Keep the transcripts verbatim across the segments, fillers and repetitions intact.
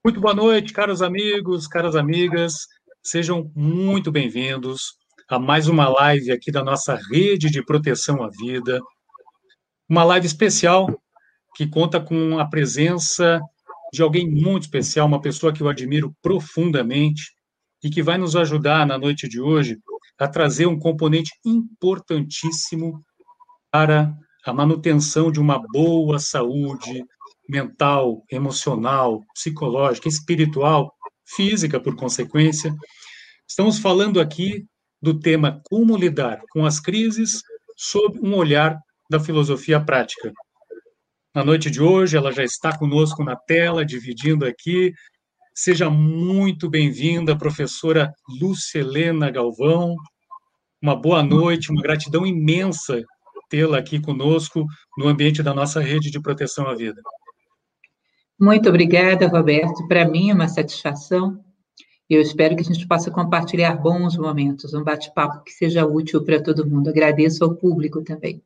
Muito boa noite, caros amigos, caras amigas. Sejam muito bem-vindos a mais uma live aqui da nossa rede de proteção à vida. Uma live especial que conta com a presença de alguém muito especial, uma pessoa que eu admiro profundamente e que vai nos ajudar na noite de hoje a trazer um componente importantíssimo para a manutenção de uma boa saúde mental, emocional, psicológica, espiritual, física, por consequência. Estamos falando aqui do tema como lidar com as crises sob um olhar da filosofia prática. Na noite de hoje, ela já está conosco na tela, dividindo aqui. Seja muito bem-vinda, professora Lúcia Helena Galvão. Uma boa noite, uma gratidão imensa tê-la aqui conosco no ambiente da nossa rede de proteção à vida. Muito obrigada, Roberto. Para mim é uma satisfação. Eu espero que a gente possa compartilhar bons momentos, um bate-papo que seja útil para todo mundo. Agradeço ao público também.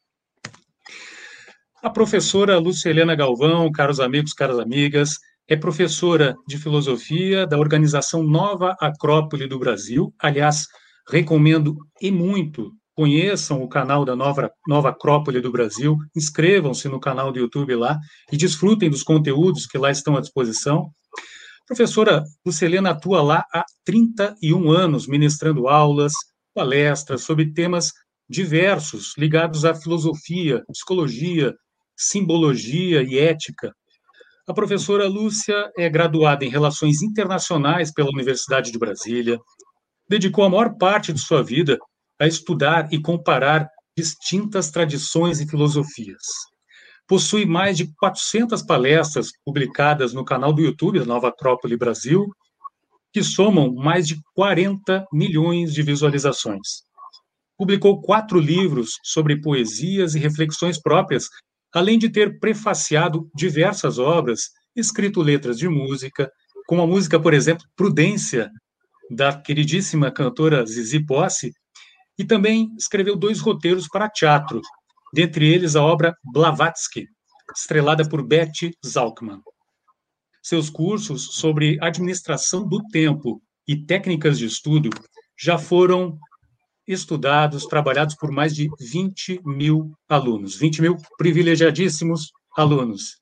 A professora Lúcia Helena Galvão, caros amigos, caras amigas, é professora de filosofia da organização Nova Acrópole do Brasil. Aliás, recomendo e muito conheçam o canal da Nova, Nova Acrópole do Brasil, inscrevam-se no canal do YouTube lá e desfrutem dos conteúdos que lá estão à disposição. A professora Lúcia Helena atua lá há trinta e um anos, ministrando aulas, palestras sobre temas diversos ligados à filosofia, psicologia, simbologia e ética. A professora Lúcia é graduada em Relações Internacionais pela Universidade de Brasília, dedicou a maior parte de sua vida a estudar e comparar distintas tradições e filosofias. Possui mais de quatrocentas palestras publicadas no canal do YouTube da Nova Acrópole Brasil, que somam mais de quarenta milhões de visualizações. Publicou quatro livros sobre poesias e reflexões próprias, além de ter prefaciado diversas obras, escrito letras de música, como a música, por exemplo, Prudência, da queridíssima cantora Zizi Posse, e também escreveu dois roteiros para teatro, dentre eles a obra Blavatsky, estrelada por Betty Zalkman. Seus cursos sobre administração do tempo e técnicas de estudo já foram estudados, trabalhados por mais de vinte mil alunos, vinte mil privilegiadíssimos alunos.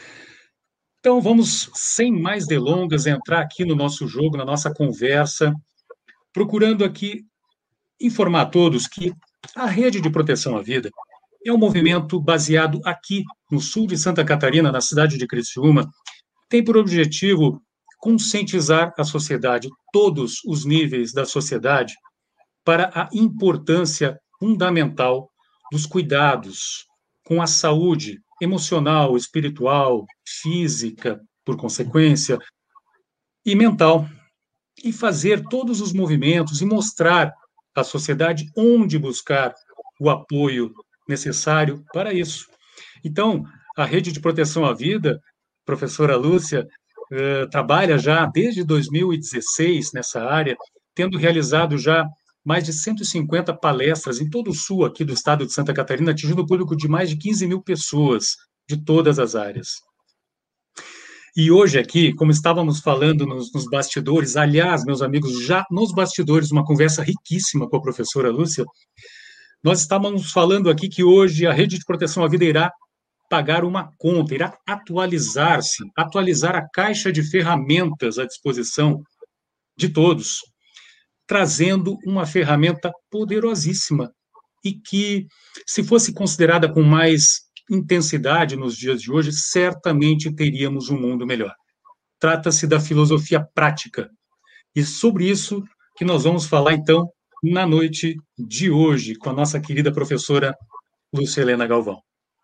Então, vamos, sem mais delongas, entrar aqui no nosso jogo, na nossa conversa, procurando aqui informar a todos que a Rede de Proteção à Vida é um movimento baseado aqui, no sul de Santa Catarina, na cidade de Criciúma, tem por objetivo conscientizar a sociedade, todos os níveis da sociedade, para a importância fundamental dos cuidados com a saúde emocional, espiritual, física, por consequência, e mental, e fazer todos os movimentos e mostrar à sociedade onde buscar o apoio necessário para isso. Então, a Rede de Proteção à Vida, professora Lúcia, eh, trabalha já desde dois mil e dezesseis nessa área, tendo realizado já mais de cento e cinquenta palestras em todo o sul aqui do estado de Santa Catarina, atingindo o público de mais de quinze mil pessoas de todas as áreas. E hoje aqui, como estávamos falando nos, nos bastidores, aliás, meus amigos, já nos bastidores, uma conversa riquíssima com a professora Lúcia, nós estávamos falando aqui que hoje a Rede de Proteção à Vida irá pagar uma conta, irá atualizar-se, atualizar a caixa de ferramentas à disposição de todos, trazendo uma ferramenta poderosíssima e que, se fosse considerada com mais intensidade nos dias de hoje, certamente teríamos um mundo melhor. Trata-se da filosofia prática. E sobre isso que nós vamos falar, então, na noite de hoje, com a nossa querida professora Lúcia Helena Galvão.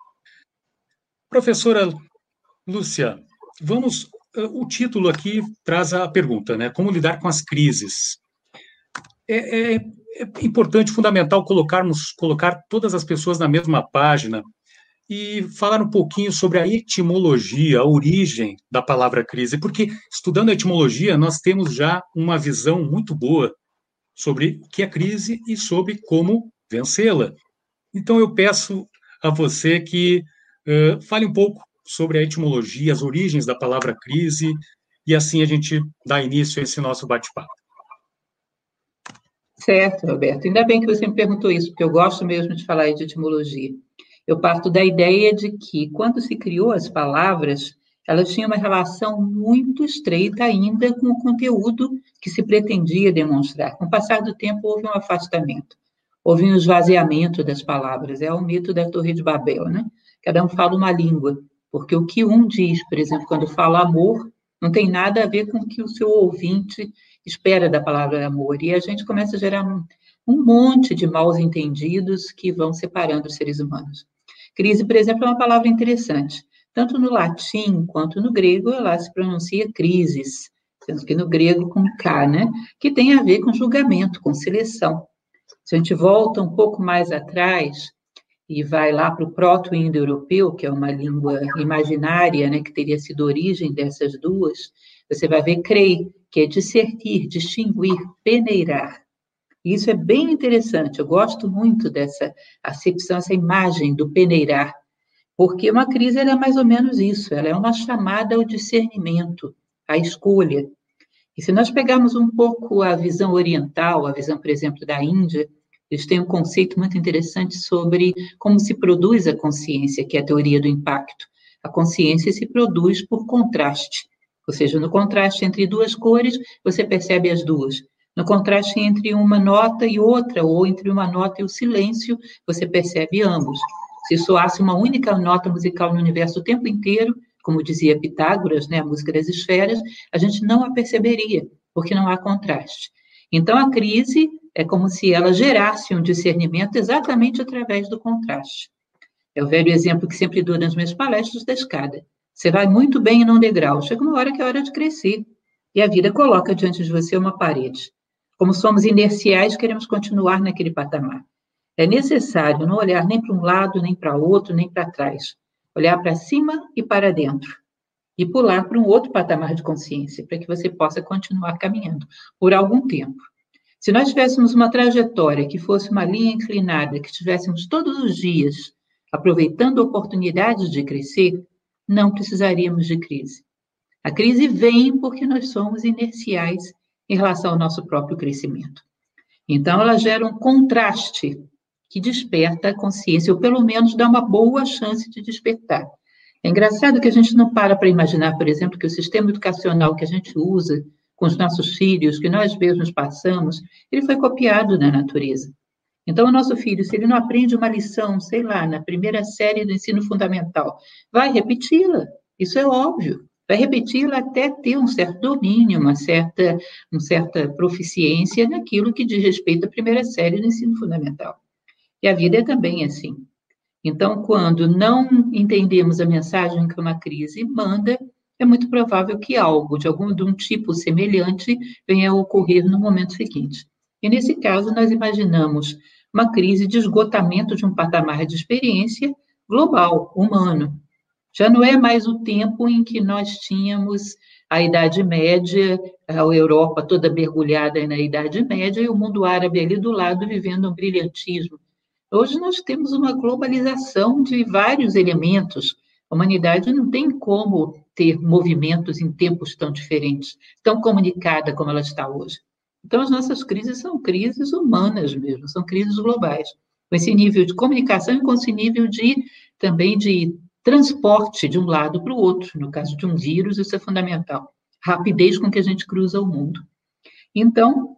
Professora Lúcia, vamos... O título aqui traz a pergunta, né? Como lidar com as crises? É, é, é importante, fundamental, colocarmos, colocar todas as pessoas na mesma página e falar um pouquinho sobre a etimologia, a origem da palavra crise, porque, estudando a etimologia, nós temos já uma visão muito boa sobre o que é crise e sobre como vencê-la. Então, eu peço a você que uh, fale um pouco sobre a etimologia, as origens da palavra crise e assim a gente dá início a esse nosso bate-papo. Certo, Roberto. Ainda bem que você me perguntou isso, porque eu gosto mesmo de falar de etimologia. Eu parto da ideia de que, quando se criou as palavras, elas tinham uma relação muito estreita ainda com o conteúdo que se pretendia demonstrar. Com o passar do tempo, houve um afastamento, houve um esvaziamento das palavras. É o mito da Torre de Babel, né? Cada um fala uma língua, porque o que um diz, por exemplo, quando fala amor, não tem nada a ver com o que o seu ouvinte espera da palavra amor. E a gente começa a gerar um, um monte de mal-entendidos que vão separando os seres humanos. Crise, por exemplo, é uma palavra interessante. Tanto no latim quanto no grego, ela se pronuncia crises, sendo que no grego com K, né? Que tem a ver com julgamento, com seleção. Se a gente volta um pouco mais atrás e vai lá para o proto-indo-europeu, que é uma língua imaginária, né, que teria sido origem dessas duas, você vai ver crei, que é discernir, distinguir, peneirar. Isso é bem interessante, eu gosto muito dessa acepção, essa imagem do peneirar, porque uma crise ela é mais ou menos isso, ela é uma chamada ao discernimento, à escolha. E se nós pegarmos um pouco a visão oriental, a visão, por exemplo, da Índia, eles têm um conceito muito interessante sobre como se produz a consciência, que é a teoria do impacto. A consciência se produz por contraste, ou seja, no contraste entre duas cores, você percebe as duas. No contraste entre uma nota e outra, ou entre uma nota e o silêncio, você percebe ambos. Se soasse uma única nota musical no universo o tempo inteiro, como dizia Pitágoras, né, a música das esferas, a gente não a perceberia, porque não há contraste. Então, a crise é como se ela gerasse um discernimento exatamente através do contraste. É o velho exemplo que sempre dou nas minhas palestras da escada. Você vai muito bem num degrau, chega uma hora que é hora de crescer, e a vida coloca diante de você uma parede. Como somos inerciais, queremos continuar naquele patamar. É necessário não olhar nem para um lado, nem para outro, nem para trás. Olhar para cima e para dentro. E pular para um outro patamar de consciência, para que você possa continuar caminhando por algum tempo. Se nós tivéssemos uma trajetória que fosse uma linha inclinada, que estivéssemos todos os dias aproveitando oportunidades de crescer, não precisaríamos de crise. A crise vem porque nós somos inerciais em relação ao nosso próprio crescimento. Então, ela gera um contraste que desperta a consciência, ou pelo menos dá uma boa chance de despertar. É engraçado que a gente não para para imaginar, por exemplo, que o sistema educacional que a gente usa com os nossos filhos, que nós mesmos passamos, ele foi copiado na natureza. Então, o nosso filho, se ele não aprende uma lição, sei lá, na primeira série do ensino fundamental, vai repeti-la, isso é óbvio. Vai repeti-la até ter um certo domínio, uma certa, uma certa proficiência naquilo que diz respeito à primeira série do ensino fundamental. E a vida é também assim. Então, quando não entendemos a mensagem que uma crise manda, é muito provável que algo de algum de um tipo semelhante venha a ocorrer no momento seguinte. E, nesse caso, nós imaginamos uma crise de esgotamento de um patamar de experiência global, humano. Já não é mais o tempo em que nós tínhamos a Idade Média, a Europa toda mergulhada na Idade Média e o mundo árabe ali do lado vivendo um brilhantismo. Hoje nós temos uma globalização de vários elementos. A humanidade não tem como ter movimentos em tempos tão diferentes, tão comunicada como ela está hoje. Então, as nossas crises são crises humanas mesmo, são crises globais, com esse nível de comunicação e com esse nível de, também de transporte de um lado para o outro. No caso de um vírus, isso é fundamental. Rapidez com que a gente cruza o mundo. Então,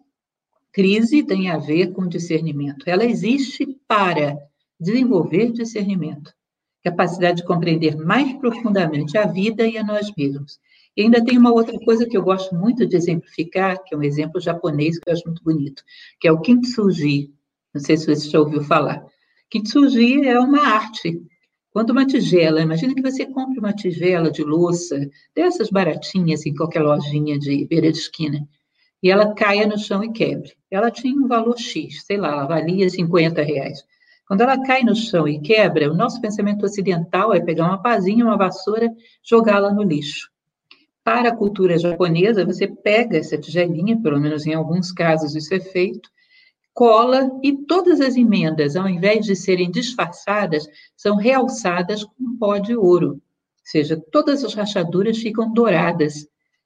crise tem a ver com discernimento. Ela existe para desenvolver discernimento, capacidade de compreender mais profundamente a vida e a nós mesmos. E ainda tem uma outra coisa que eu gosto muito de exemplificar, que é um exemplo japonês que eu acho muito bonito, que é o kintsugi. Não sei se você já ouviu falar. Kintsugi é uma arte. Quando uma tigela, imagina que você compre uma tigela de louça, dessas baratinhas em qualquer lojinha de beira de esquina, e ela caia no chão e quebre. Ela tinha um valor X, sei lá, ela valia cinquenta reais. Quando ela cai no chão e quebra, o nosso pensamento ocidental é pegar uma pazinha, uma vassoura, jogá-la no lixo. Para a cultura japonesa, você pega essa tigelinha, pelo menos em alguns casos isso é feito, cola e todas as emendas, ao invés de serem disfarçadas, são realçadas com pó de ouro. Ou seja, todas as rachaduras ficam douradas.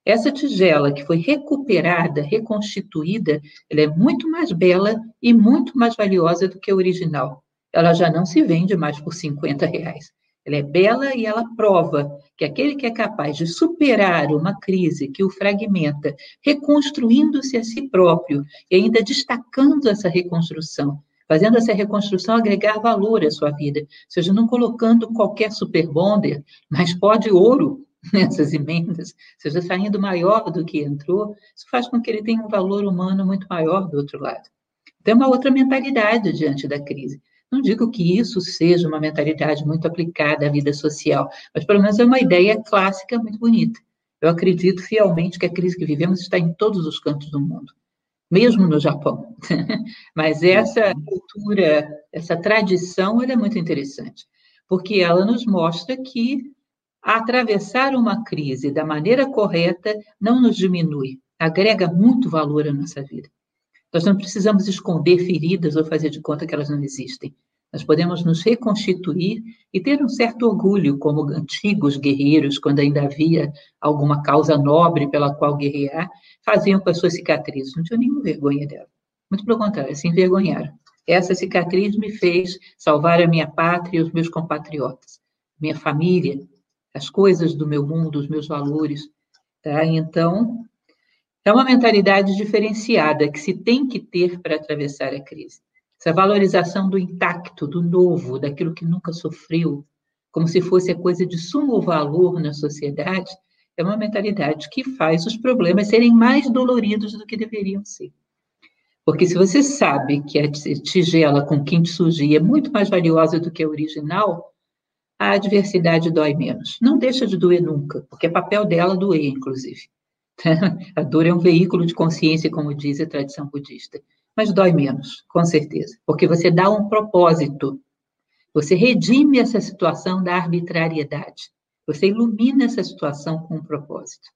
Essa tigela que foi recuperada, reconstituída, ela é muito mais bela e muito mais valiosa do que a original. Ela já não se vende mais por cinquenta reais. Ela é bela e ela prova que aquele que é capaz de superar uma crise que o fragmenta, reconstruindo-se a si próprio e ainda destacando essa reconstrução, fazendo essa reconstrução agregar valor à sua vida, ou seja, não colocando qualquer super bonder, mas pó de ouro nessas emendas, ou seja, saindo maior do que entrou, isso faz com que ele tenha um valor humano muito maior do outro lado. Tem uma outra mentalidade diante da crise. Não digo que isso seja uma mentalidade muito aplicada à vida social, mas pelo menos é uma ideia clássica muito bonita. Eu acredito fielmente que a crise que vivemos está em todos os cantos do mundo, mesmo no Japão. Mas essa cultura, essa tradição, ela é muito interessante, porque ela nos mostra que atravessar uma crise da maneira correta não nos diminui, agrega muito valor à nossa vida. Nós não precisamos esconder feridas ou fazer de conta que elas não existem. Nós podemos nos reconstituir e ter um certo orgulho, como antigos guerreiros, quando ainda havia alguma causa nobre pela qual guerrear, faziam com as suas cicatrizes. Não tinham nenhuma vergonha dela. Muito pelo contrário, se envergonharam. Essa cicatriz me fez salvar a minha pátria e os meus compatriotas, minha família, as coisas do meu mundo, os meus valores. Tá? Então, é uma mentalidade diferenciada que se tem que ter para atravessar a crise. Essa valorização do intacto, do novo, daquilo que nunca sofreu, como se fosse a coisa de sumo valor na sociedade, é uma mentalidade que faz os problemas serem mais doloridos do que deveriam ser. Porque se você sabe que a tigela com kintsugi é muito mais valiosa do que a original, a adversidade dói menos. Não deixa de doer nunca, porque é papel dela doer, inclusive. A dor é um veículo de consciência, como diz a tradição budista. Mas dói menos, com certeza, porque você dá um propósito. Você redime essa situação da arbitrariedade. Você ilumina essa situação com um propósito.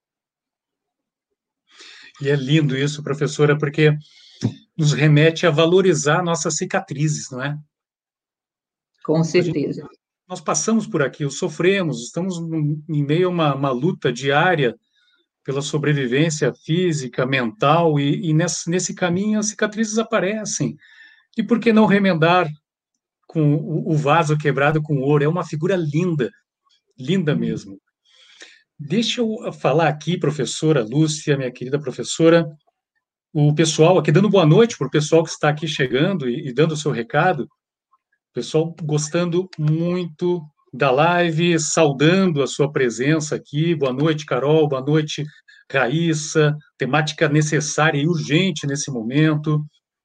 E é lindo isso, professora, porque nos remete a valorizar nossas cicatrizes, não é? Com certeza. Gente, nós passamos por aquilo, sofremos, estamos em meio a uma, uma luta diária pela sobrevivência física, mental, e, e nesse, nesse caminho as cicatrizes aparecem. E por que não remendar com o, o vaso quebrado com ouro? É uma figura linda, linda mesmo. Deixa eu falar aqui, professora Lúcia, minha querida professora, o pessoal aqui, dando boa noite para o pessoal que está aqui chegando e, e dando o seu recado, pessoal gostando muito da live, saudando a sua presença aqui. Boa noite, Carol. Boa noite, Raíssa. Temática necessária e urgente nesse momento.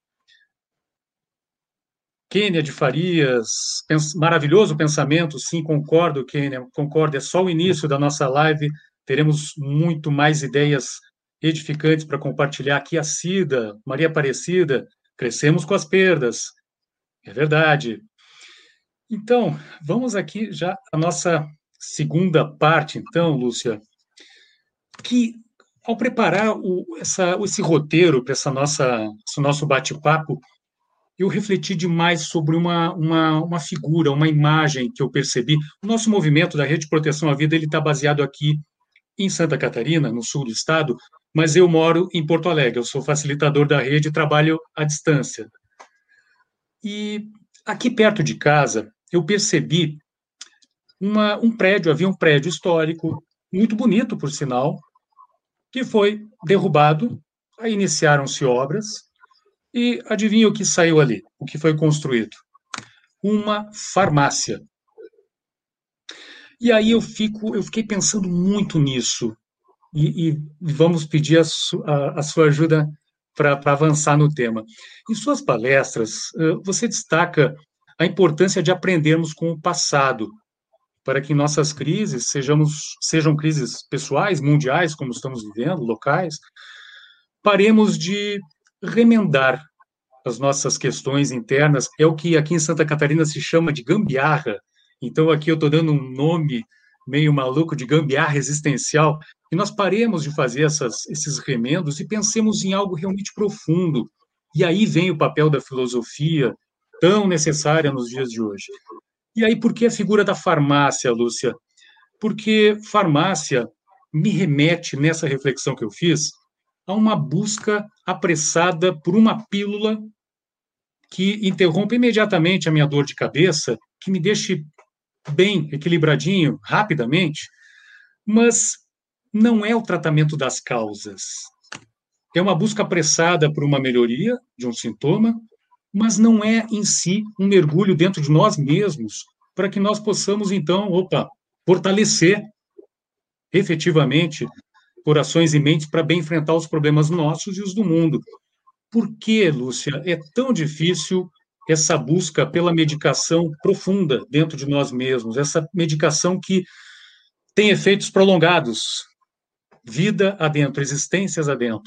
Kênia de Farias, pens- maravilhoso pensamento. Sim, concordo, Kênia, concordo. É só o início da nossa live. Teremos muito mais ideias edificantes para compartilhar aqui. A Cida, Maria Aparecida, crescemos com as perdas. É verdade. Então, vamos aqui já à nossa segunda parte, então, Lúcia, que ao preparar o, essa, esse roteiro para essa nossa, esse nosso bate-papo, eu refleti demais sobre uma, uma, uma figura, uma imagem que eu percebi. O nosso movimento da Rede de Proteção à Vida ele está baseado aqui em Santa Catarina, no sul do estado, mas eu moro em Porto Alegre, eu sou facilitador da rede e trabalho à distância. E aqui perto de casa, eu percebi uma, um prédio, havia um prédio histórico, muito bonito, por sinal, que foi derrubado, aí iniciaram-se obras, e adivinha o que saiu ali, o que foi construído? Uma farmácia. E aí eu, fico, eu fiquei pensando muito nisso, e, e vamos pedir a, su, a, a sua ajuda para avançar no tema. Em suas palestras, você destaca a importância de aprendermos com o passado, para que nossas crises sejamos, sejam crises pessoais, mundiais, como estamos vivendo, locais, paremos de remendar as nossas questões internas. É o que aqui em Santa Catarina se chama de gambiarra. Então, aqui eu estou dando um nome meio maluco de gambiarra existencial, e nós paremos de fazer essas, esses remendos e pensemos em algo realmente profundo. E aí vem o papel da filosofia, tão necessária nos dias de hoje. E aí, por que a figura da farmácia, Lúcia? Porque farmácia me remete, nessa reflexão que eu fiz, a uma busca apressada por uma pílula que interrompe imediatamente a minha dor de cabeça, que me deixe bem equilibradinho, rapidamente, mas não é o tratamento das causas. É uma busca apressada por uma melhoria de um sintoma, mas não é em si um mergulho dentro de nós mesmos para que nós possamos, então, opa, fortalecer efetivamente corações e mentes para bem enfrentar os problemas nossos e os do mundo. Por que, Lúcia, é tão difícil essa busca pela medicação profunda dentro de nós mesmos, essa medicação que tem efeitos prolongados, vida adentro, existências adentro?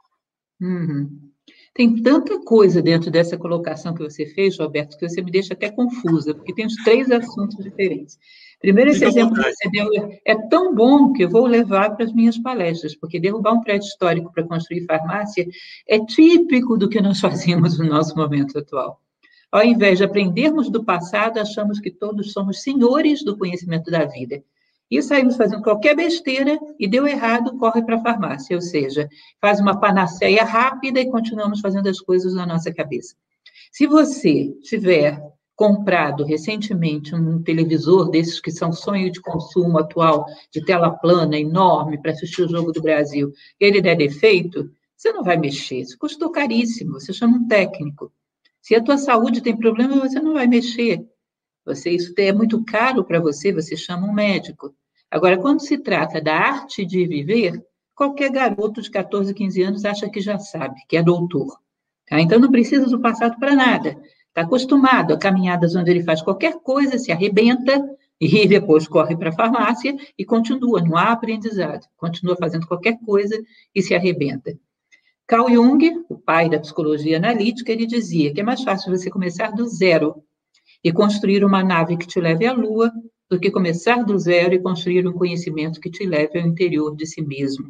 Uhum. Tem tanta coisa dentro dessa colocação que você fez, Roberto, que você me deixa até confusa, porque tem os três assuntos diferentes. Primeiro, esse exemplo que você deu é tão bom que eu vou levar para as minhas palestras, porque derrubar um prédio histórico para construir farmácia é típico do que nós fazemos no nosso momento atual. Ao invés de aprendermos do passado, achamos que todos somos senhores do conhecimento da vida. E saímos fazendo qualquer besteira e deu errado, corre para a farmácia, ou seja, faz uma panaceia rápida e continuamos fazendo as coisas na nossa cabeça. Se você tiver comprado recentemente um televisor desses que são sonho de consumo atual, de tela plana, enorme, para assistir o Jogo do Brasil, e ele der defeito, você não vai mexer, isso custou caríssimo, você chama um técnico. Se a tua saúde tem problema, você não vai mexer. Você, isso é muito caro para você, você chama um médico. Agora, quando se trata da arte de viver, qualquer garoto de catorze, quinze anos acha que já sabe, que é doutor. Tá? Então, não precisa do passado para nada. Está acostumado a caminhadas onde ele faz qualquer coisa, se arrebenta, e depois corre para a farmácia e continua, não há aprendizado. Continua fazendo qualquer coisa e se arrebenta. Carl Jung, o pai da psicologia analítica, ele dizia que é mais fácil você começar do zero e construir uma nave que te leve à Lua, do que começar do zero e construir um conhecimento que te leve ao interior de si mesmo.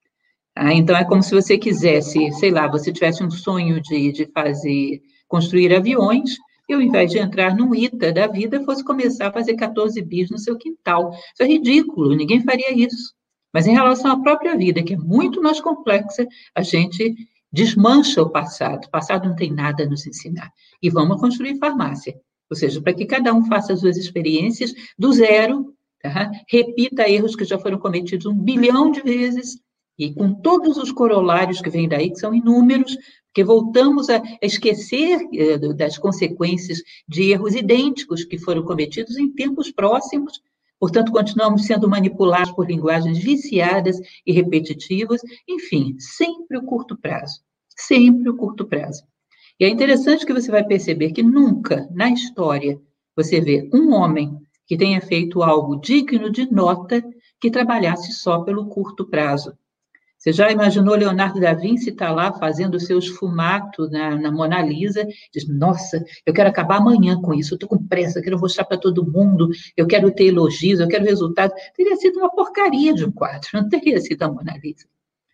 Ah, então, é como se você quisesse, sei lá, você tivesse um sonho de, de fazer, construir aviões, e ao invés de entrar no ITA da vida, fosse começar a fazer catorze bis no seu quintal. Isso é ridículo, ninguém faria isso. Mas em relação à própria vida, que é muito mais complexa, a gente desmancha o passado. O passado não tem nada a nos ensinar. E vamos construir farmácia. Ou seja, para que cada um faça as suas experiências do zero, tá? Repita erros que já foram cometidos um bilhão de vezes, e com todos os corolários que vêm daí, que são inúmeros, porque voltamos a esquecer eh, das consequências de erros idênticos que foram cometidos em tempos próximos, portanto, continuamos sendo manipulados por linguagens viciadas e repetitivas, enfim, sempre o curto prazo, sempre o curto prazo. E é interessante que você vai perceber que nunca, na história, você vê um homem que tenha feito algo digno de nota que trabalhasse só pelo curto prazo. Você já imaginou Leonardo da Vinci estar lá fazendo o seu esfumato na, na Mona Lisa? Diz, nossa, eu quero acabar amanhã com isso, eu estou com pressa, eu quero mostrar para todo mundo, eu quero ter elogios, eu quero resultados. Teria sido uma porcaria de um quadro, não teria sido a Mona Lisa.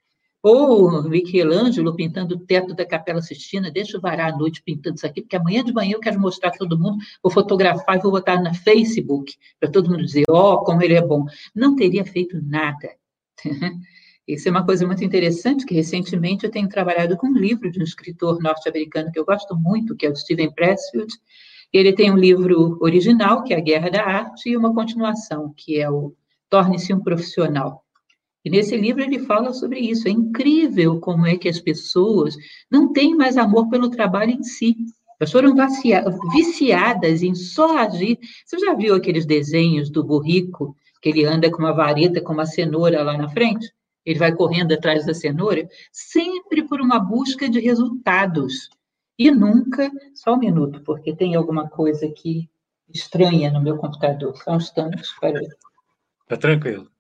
Ou Michelangelo pintando o teto da Capela Sistina, deixa eu varar a noite pintando isso aqui, porque amanhã de manhã eu quero mostrar para todo mundo, vou fotografar e vou botar na Facebook, para todo mundo dizer, ó, oh, como ele é bom. Não teria feito nada. Isso é uma coisa muito interessante, que recentemente eu tenho trabalhado com um livro de um escritor norte-americano que eu gosto muito, que é o Steven Pressfield. Ele tem um livro original, que é A Guerra da Arte, e uma continuação, que é o Torne-se um Profissional. E nesse livro ele fala sobre isso. É incrível como é que as pessoas não têm mais amor pelo trabalho em si. Elas foram viciadas em só agir. Você já viu aqueles desenhos do burrico, que ele anda com uma vareta, com uma cenoura lá na frente? Ele vai correndo atrás da cenoura, sempre por uma busca de resultados. E nunca... Só um minuto, porque tem alguma coisa aqui estranha no meu computador. Só um instante, espera aí. Está tranquilo.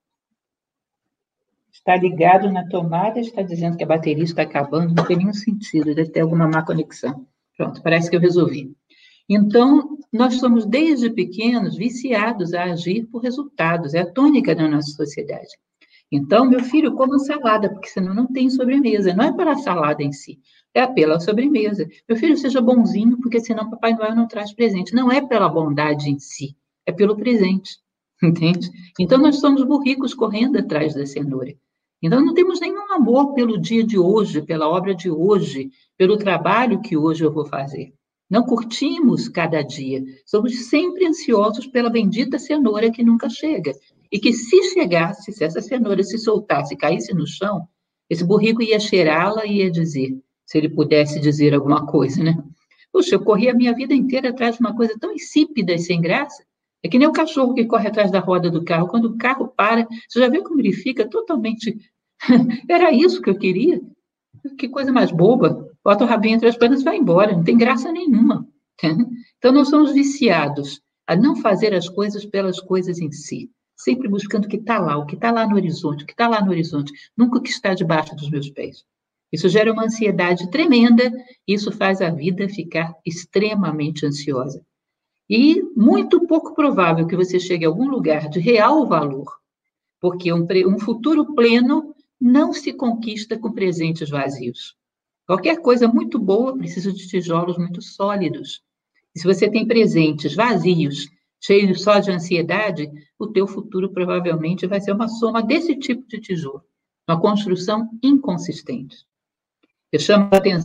Está ligado na tomada, está dizendo que a bateria está acabando, não tem nenhum sentido, deve ter alguma má conexão. Pronto, parece que eu resolvi. Então, nós somos, desde pequenos, viciados a agir por resultados, é a tônica da nossa sociedade. Então, meu filho, coma salada, porque senão não tem sobremesa. Não é pela salada em si, é pela sobremesa. Meu filho, seja bonzinho, porque senão Papai Noel não traz presente. Não é pela bondade em si, é pelo presente. entende? Então, nós somos burricos correndo atrás da cenoura. Então, não temos nenhum amor pelo dia de hoje, pela obra de hoje, pelo trabalho que hoje eu vou fazer. Não curtimos cada dia. Somos sempre ansiosos pela bendita cenoura que nunca chega. E que se chegasse, se essa cenoura se soltasse, caísse no chão, esse burrico ia cheirá-la e ia dizer, se ele pudesse dizer alguma coisa, né? Puxa, eu corri a minha vida inteira atrás de uma coisa tão insípida e sem graça. É que nem o cachorro que corre atrás da roda do carro. Quando o carro para, você já viu como ele fica totalmente... Era isso que eu queria? Que coisa mais boba. Bota o rabinho entre as pernas e vai embora. Não tem graça nenhuma. Então, nós somos viciados a não fazer as coisas pelas coisas em si. Sempre buscando o que está lá, o que está lá no horizonte, o que está lá no horizonte. Nunca o que está debaixo dos meus pés. Isso gera uma ansiedade tremenda. E isso faz a vida ficar extremamente ansiosa. E muito pouco provável que você chegue a algum lugar de real valor, porque um, um futuro pleno não se conquista com presentes vazios. Qualquer coisa muito boa precisa de tijolos muito sólidos. E se você tem presentes vazios, cheios só de ansiedade, o teu futuro provavelmente vai ser uma soma desse tipo de tijolo, uma construção inconsistente. Eu chamo a atenção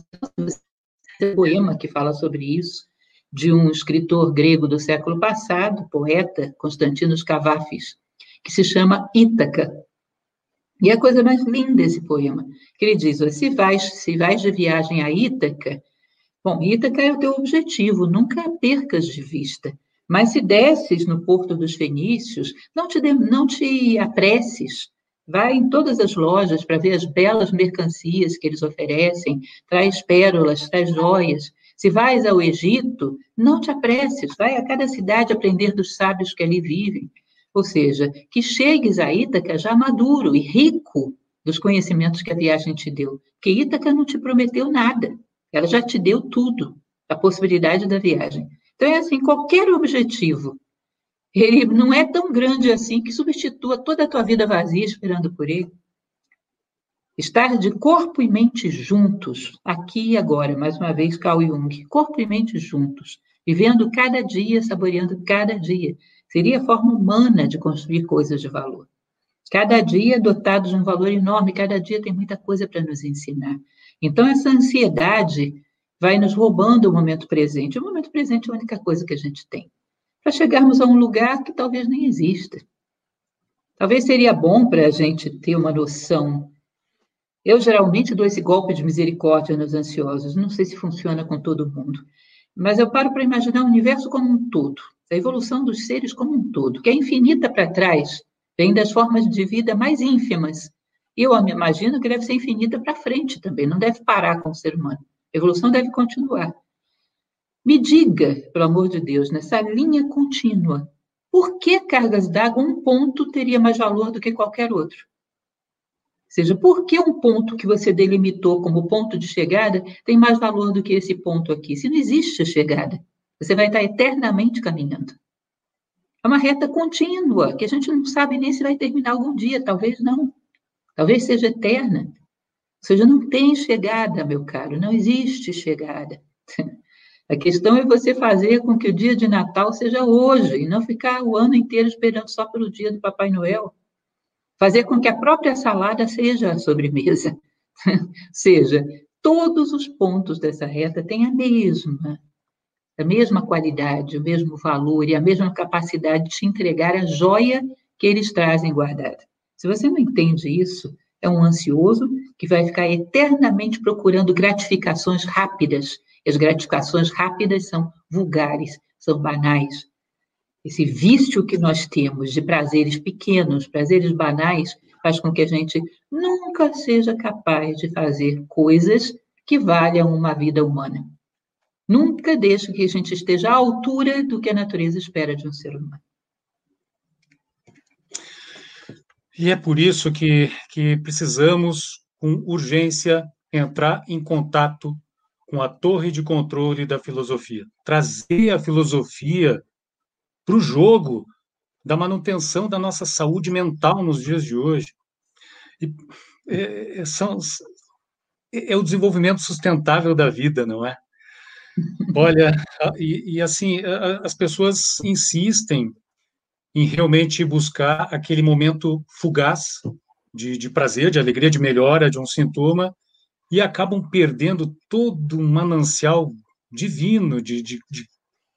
desse poema que fala sobre isso, de um escritor grego do século passado, poeta Constantinos Cavafis, que se chama Ítaca. E é a coisa mais linda esse poema, que ele diz, se vais, se vais de viagem a Ítaca, bom, Ítaca é o teu objetivo, nunca a percas de vista, mas se desces no Porto dos Fenícios, não te, de, não te apresses, vai em todas as lojas para ver as belas mercancias que eles oferecem, traz pérolas, traz joias. Se vais ao Egito, não te apresses, vai a cada cidade aprender dos sábios que ali vivem. Ou seja, que chegues a Ítaca já maduro e rico dos conhecimentos que a viagem te deu. Porque Ítaca não te prometeu nada, ela já te deu tudo, a possibilidade da viagem. Então é assim, qualquer objetivo, ele não é tão grande assim que substitua toda a tua vida vazia esperando por ele. Estar de corpo e mente juntos, aqui e agora, mais uma vez, Carl Jung, corpo e mente juntos, vivendo cada dia, saboreando cada dia. Seria a forma humana de construir coisas de valor. Cada dia dotado de um valor enorme, cada dia tem muita coisa para nos ensinar. Então, essa ansiedade vai nos roubando o momento presente. O momento presente é a única coisa que a gente tem. Para chegarmos a um lugar que talvez nem exista. Talvez seria bom para a gente ter uma noção. Eu geralmente dou esse golpe de misericórdia nos ansiosos. Não sei se funciona com todo mundo. Mas eu paro para imaginar o universo como um todo. A evolução dos seres como um todo, que é infinita para trás, vem das formas de vida mais ínfimas. E eu me imagino que deve ser infinita para frente também, não deve parar com o ser humano. A evolução deve continuar. Me diga, pelo amor de Deus, nessa linha contínua, por que cargas d'água um ponto teria mais valor do que qualquer outro? Ou seja, por que um ponto que você delimitou como ponto de chegada tem mais valor do que esse ponto aqui? Se não existe chegada, você vai estar eternamente caminhando. É uma reta contínua, que a gente não sabe nem se vai terminar algum dia, talvez não. Talvez seja eterna. Ou seja, não tem chegada, meu caro, não existe chegada. A questão é você fazer com que o dia de Natal seja hoje, e não ficar o ano inteiro esperando só pelo dia do Papai Noel. Fazer com que a própria salada seja a sobremesa. Ou seja, todos os pontos dessa reta têm a mesma, a mesma qualidade, o mesmo valor e a mesma capacidade de te entregar a joia que eles trazem guardada. Se você não entende isso, é um ansioso que vai ficar eternamente procurando gratificações rápidas. E as gratificações rápidas são vulgares, são banais. Esse vício que nós temos de prazeres pequenos, prazeres banais, faz com que a gente nunca seja capaz de fazer coisas que valham uma vida humana. Nunca deixe que a gente esteja à altura do que a natureza espera de um ser humano. E é por isso que, que precisamos, com urgência, entrar em contato com a torre de controle da filosofia. Trazer a filosofia para o jogo da manutenção da nossa saúde mental nos dias de hoje. E, é, são, é o desenvolvimento sustentável da vida, não é? Olha, e, e assim, as pessoas insistem em realmente buscar aquele momento fugaz de, de prazer, de alegria, de melhora de um sintoma, e acabam perdendo todo um manancial divino de, de, de,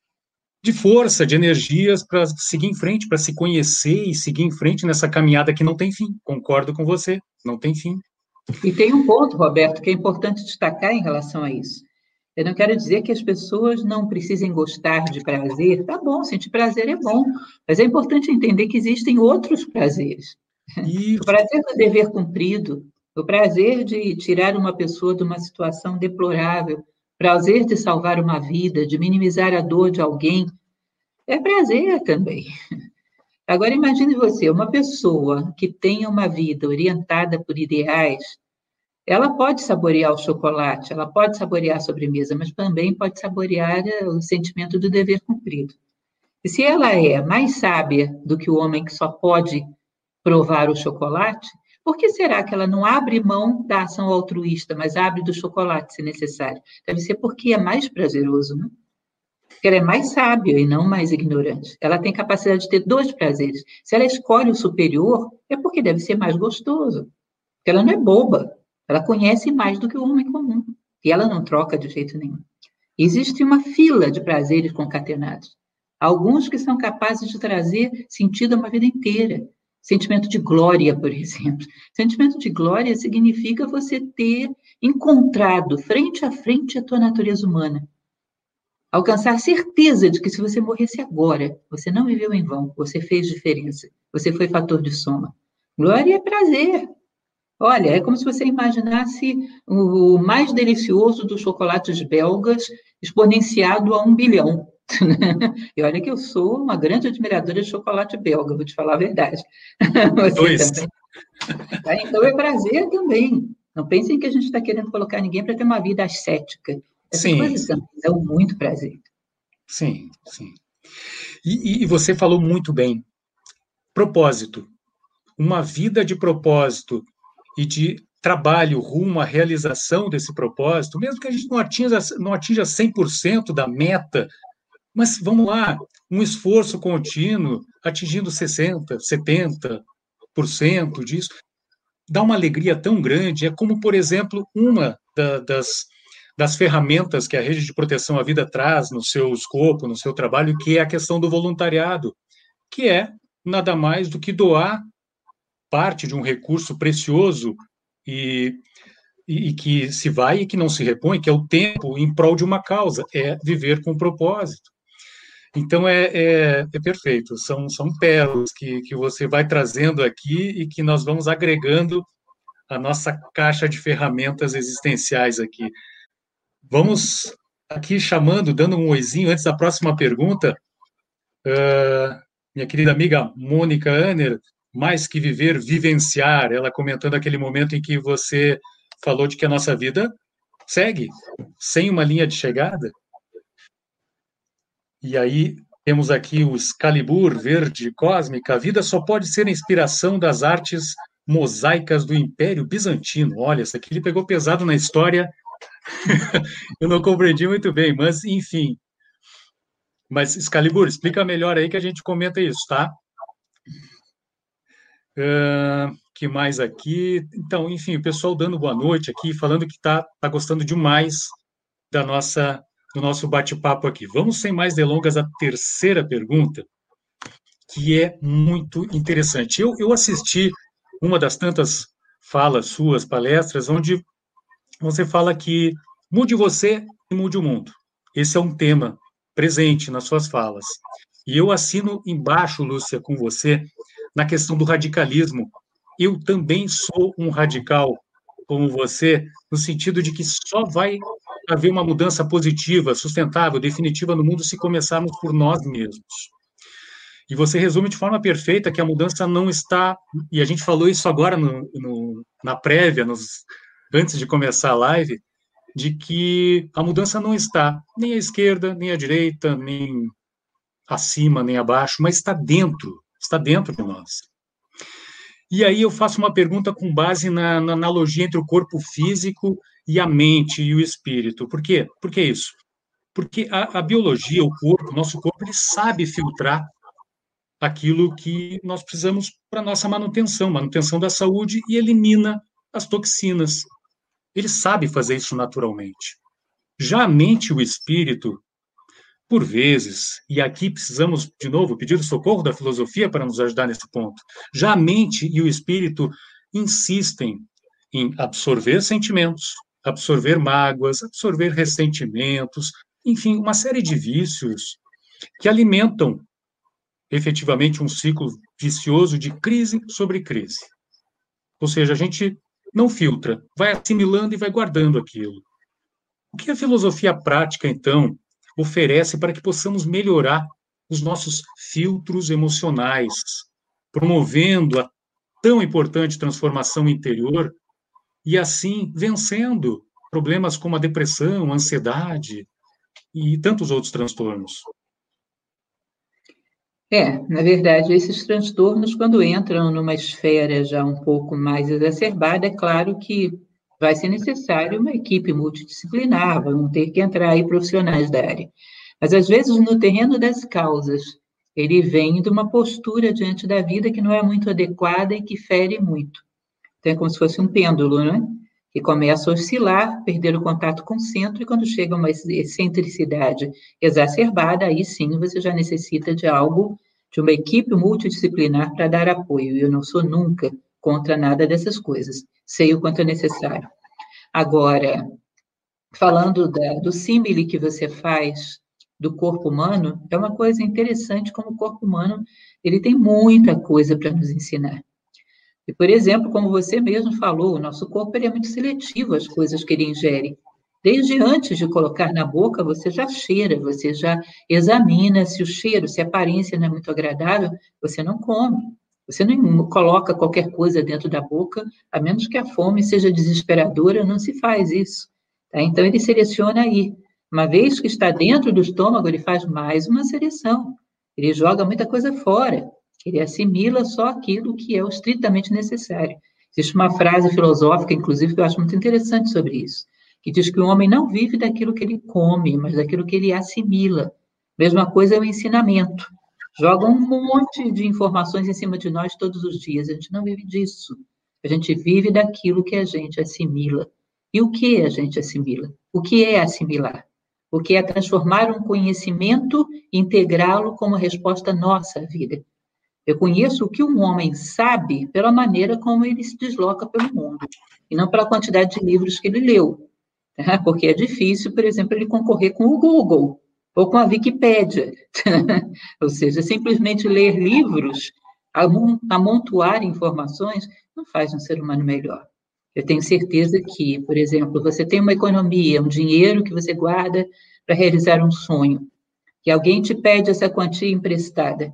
de força, de energias para seguir em frente, para se conhecer e seguir em frente nessa caminhada que não tem fim. Concordo com você, não tem fim. E tem um ponto, Roberto, que é importante destacar em relação a isso. Eu não quero dizer que as pessoas não precisem gostar de prazer. Tá bom, sentir prazer é bom, mas é importante entender que existem outros prazeres. Isso. O prazer do dever cumprido, o prazer de tirar uma pessoa de uma situação deplorável, o prazer de salvar uma vida, de minimizar a dor de alguém, é prazer também. Agora, imagine você, uma pessoa que tenha uma vida orientada por ideais, ela pode saborear o chocolate, ela pode saborear a sobremesa, mas também pode saborear o sentimento do dever cumprido. E se ela é mais sábia do que o homem que só pode provar o chocolate, por que será que ela não abre mão da ação altruísta, mas abre do chocolate, se necessário? Deve ser porque é mais prazeroso, né? Porque ela é mais sábia e não mais ignorante. Ela tem capacidade de ter dois prazeres. Se ela escolhe o superior, é porque deve ser mais gostoso. Porque ela não é boba. Ela conhece mais do que o homem comum. E ela não troca de jeito nenhum. Existe uma fila de prazeres concatenados. Alguns que são capazes de trazer sentido a uma vida inteira. Sentimento de glória, por exemplo. Sentimento de glória significa você ter encontrado frente a frente a tua natureza humana. Alcançar a certeza de que se você morresse agora, você não viveu em vão, você fez diferença, você foi fator de soma. Glória é prazer. Olha, é como se você imaginasse o mais delicioso dos chocolates belgas exponenciado a um bilhão. E olha que eu sou uma grande admiradora de chocolate belga, vou te falar a verdade. Você Dois. também. Tá? Então é prazer também. Não pensem que a gente está querendo colocar ninguém para ter uma vida ascética. Essas Sim, coisas sim. dão muito prazer. Sim, sim. E, e você falou muito bem. Propósito. Uma vida de propósito e de trabalho rumo à realização desse propósito, mesmo que a gente não atinja, não atinja cem por cento da meta, mas vamos lá, um esforço contínuo, atingindo sessenta por cento, setenta por cento disso, dá uma alegria tão grande. É como, por exemplo, uma da, das, das ferramentas que a Rede de Proteção à Vida traz no seu escopo, no seu trabalho, que é a questão do voluntariado, que é nada mais do que doar parte de um recurso precioso e, e, e que se vai e que não se repõe, que é o tempo em prol de uma causa, é viver com propósito. Então, é, é, é perfeito, são, são pérolas que, que você vai trazendo aqui e que nós vamos agregando a nossa caixa de ferramentas existenciais aqui. Vamos aqui chamando, dando um oizinho antes da próxima pergunta, uh, minha querida amiga Mônica Anner, mais que viver, vivenciar, ela comentando aquele momento em que você falou de que a nossa vida segue, sem uma linha de chegada. E aí temos aqui o Excalibur verde cósmica, a vida só pode ser a inspiração das artes mosaicas do Império Bizantino. Olha, essa aqui ele pegou pesado na história, eu não compreendi muito bem, mas enfim. Mas, Excalibur, explica melhor aí que a gente comenta isso, tá? Uh, que mais aqui? Então, enfim, o pessoal dando boa noite aqui, falando que está tá gostando demais da nossa, do nosso bate-papo aqui. Vamos, sem mais delongas, à terceira pergunta, que é muito interessante. Eu, eu assisti uma das tantas falas suas, palestras, onde você fala que mude você e mude o mundo. Esse é um tema presente nas suas falas. E eu assino embaixo, Lúcia, com você, na questão do radicalismo. Eu também sou um radical, como você, no sentido de que só vai haver uma mudança positiva, sustentável, definitiva no mundo se começarmos por nós mesmos. E você resume de forma perfeita que a mudança não está, e a gente falou isso agora no, no, na prévia, nos, antes de começar a live, de que a mudança não está nem à esquerda, nem à direita, nem acima, nem abaixo, mas está dentro, está dentro de nós. E aí eu faço uma pergunta com base na, na analogia entre o corpo físico e a mente e o espírito. Por quê? Por que isso? Porque a, a biologia, o corpo, o nosso corpo, ele sabe filtrar aquilo que nós precisamos para nossa manutenção, manutenção da saúde, e elimina as toxinas. Ele sabe fazer isso naturalmente. Já a mente e o espírito, por vezes, e aqui precisamos, de novo, pedir o socorro da filosofia para nos ajudar nesse ponto, já a mente e o espírito insistem em absorver sentimentos, absorver mágoas, absorver ressentimentos, enfim, uma série de vícios que alimentam efetivamente um ciclo vicioso de crise sobre crise. Ou seja, a gente não filtra, vai assimilando e vai guardando aquilo. O que a filosofia prática, então, oferece para que possamos melhorar os nossos filtros emocionais, promovendo a tão importante transformação interior e, assim, vencendo problemas como a depressão, a ansiedade e tantos outros transtornos? É, na verdade, esses transtornos, quando entram numa esfera já um pouco mais exacerbada, é claro que vai ser necessário uma equipe multidisciplinar, vão ter que entrar aí profissionais da área. Mas, às vezes, no terreno das causas, ele vem de uma postura diante da vida que não é muito adequada e que fere muito. Então, é como se fosse um pêndulo, né? Que começa a oscilar, perder o contato com o centro, e quando chega a uma excentricidade exacerbada, aí sim você já necessita de algo, de uma equipe multidisciplinar para dar apoio. Eu não sou nunca contra nada dessas coisas, sei o quanto é necessário. Agora, falando da, do símile que você faz do corpo humano, é uma coisa interessante como o corpo humano, ele tem muita coisa para nos ensinar. E, por exemplo, como você mesmo falou, o nosso corpo ele é muito seletivo às coisas que ele ingere. Desde antes de colocar na boca, você já cheira, você já examina se o cheiro, se a aparência não é muito agradável, você não come. Você não coloca qualquer coisa dentro da boca, a menos que a fome seja desesperadora, não se faz isso. Tá? Então, ele seleciona aí. Uma vez que está dentro do estômago, ele faz mais uma seleção. Ele joga muita coisa fora. Ele assimila só aquilo que é o estritamente necessário. Existe uma frase filosófica, inclusive, que eu acho muito interessante sobre isso, que diz que o homem não vive daquilo que ele come, mas daquilo que ele assimila. Mesma coisa é o ensinamento. Joga um monte de informações em cima de nós todos os dias. A gente não vive disso. A gente vive daquilo que a gente assimila. E o que a gente assimila? O que é assimilar? O que é transformar um conhecimento e integrá-lo como resposta nossa à vida. Eu conheço o que um homem sabe pela maneira como ele se desloca pelo mundo, e não pela quantidade de livros que ele leu. Tá? Porque é difícil, por exemplo, ele concorrer com o Google ou com a Wikipédia. Ou seja, simplesmente ler livros, amontoar informações, não faz um ser humano melhor. Eu tenho certeza que, por exemplo, você tem uma economia, um dinheiro que você guarda para realizar um sonho, que alguém te pede essa quantia emprestada.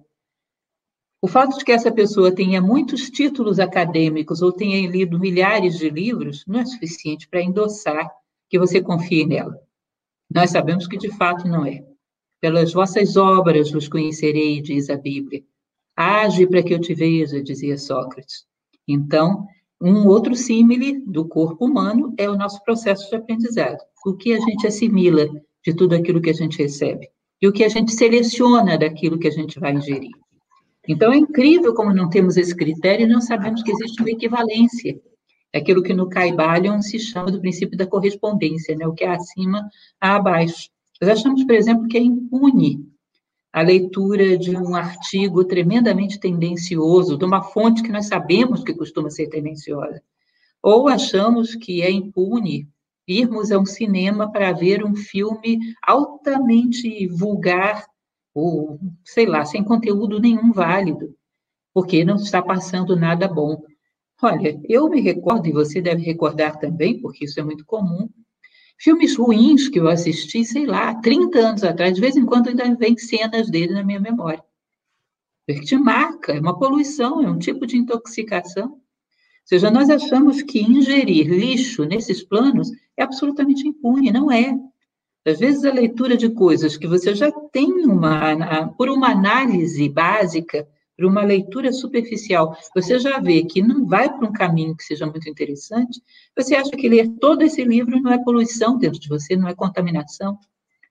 O fato de que essa pessoa tenha muitos títulos acadêmicos ou tenha lido milhares de livros não é suficiente para endossar que você confie nela. Nós sabemos que, de fato, não é. Pelas vossas obras vos conhecerei, diz a Bíblia. Age para que eu te veja, dizia Sócrates. Então, um outro símile do corpo humano é o nosso processo de aprendizado. O que a gente assimila de tudo aquilo que a gente recebe e o que a gente seleciona daquilo que a gente vai ingerir. Então, é incrível como não temos esse critério e não sabemos que existe uma equivalência. É aquilo que no Caibalion se chama do princípio da correspondência, né? O que é acima, a abaixo. Nós achamos, por exemplo, que é impune a leitura de um artigo tremendamente tendencioso, de uma fonte que nós sabemos que costuma ser tendenciosa. Ou achamos que é impune irmos a um cinema para ver um filme altamente vulgar, ou, sei lá, sem conteúdo nenhum válido, porque não está passando nada bom. Olha, eu me recordo, e você deve recordar também, porque isso é muito comum, filmes ruins que eu assisti, sei lá, trinta anos atrás, de vez em quando ainda vem cenas dele na minha memória. Porque te marca, é uma poluição, é um tipo de intoxicação. Ou seja, nós achamos que ingerir lixo nesses planos é absolutamente impune, não é. Às vezes, a leitura de coisas que você já tem uma, por uma análise básica, por uma leitura superficial, você já vê que não vai para um caminho que seja muito interessante, você acha que ler todo esse livro não é poluição dentro de você, não é contaminação.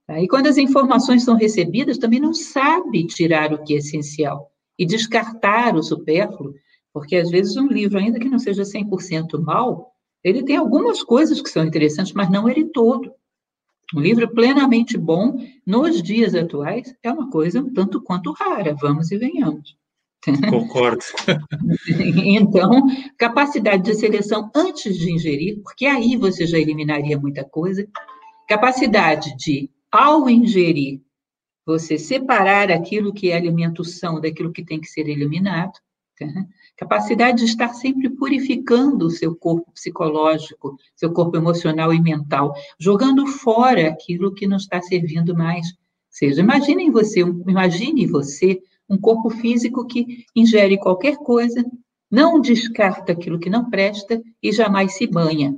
Tá? E quando as informações são recebidas, também não sabe tirar o que é essencial e descartar o supérfluo, porque, às vezes, um livro, ainda que não seja cem por cento mau, ele tem algumas coisas que são interessantes, mas não ele todo. Um livro plenamente bom, nos dias atuais, é uma coisa um tanto quanto rara, vamos e venhamos. Concordo. Então, capacidade de seleção antes de ingerir, porque aí você já eliminaria muita coisa. Capacidade de, ao ingerir, você separar aquilo que é alimento são daquilo que tem que ser eliminado. Tá? Capacidade de estar sempre purificando o seu corpo psicológico, seu corpo emocional e mental, jogando fora aquilo que não está servindo mais. Ou seja, imaginem você, imagine você um corpo físico que ingere qualquer coisa, não descarta aquilo que não presta e jamais se banha.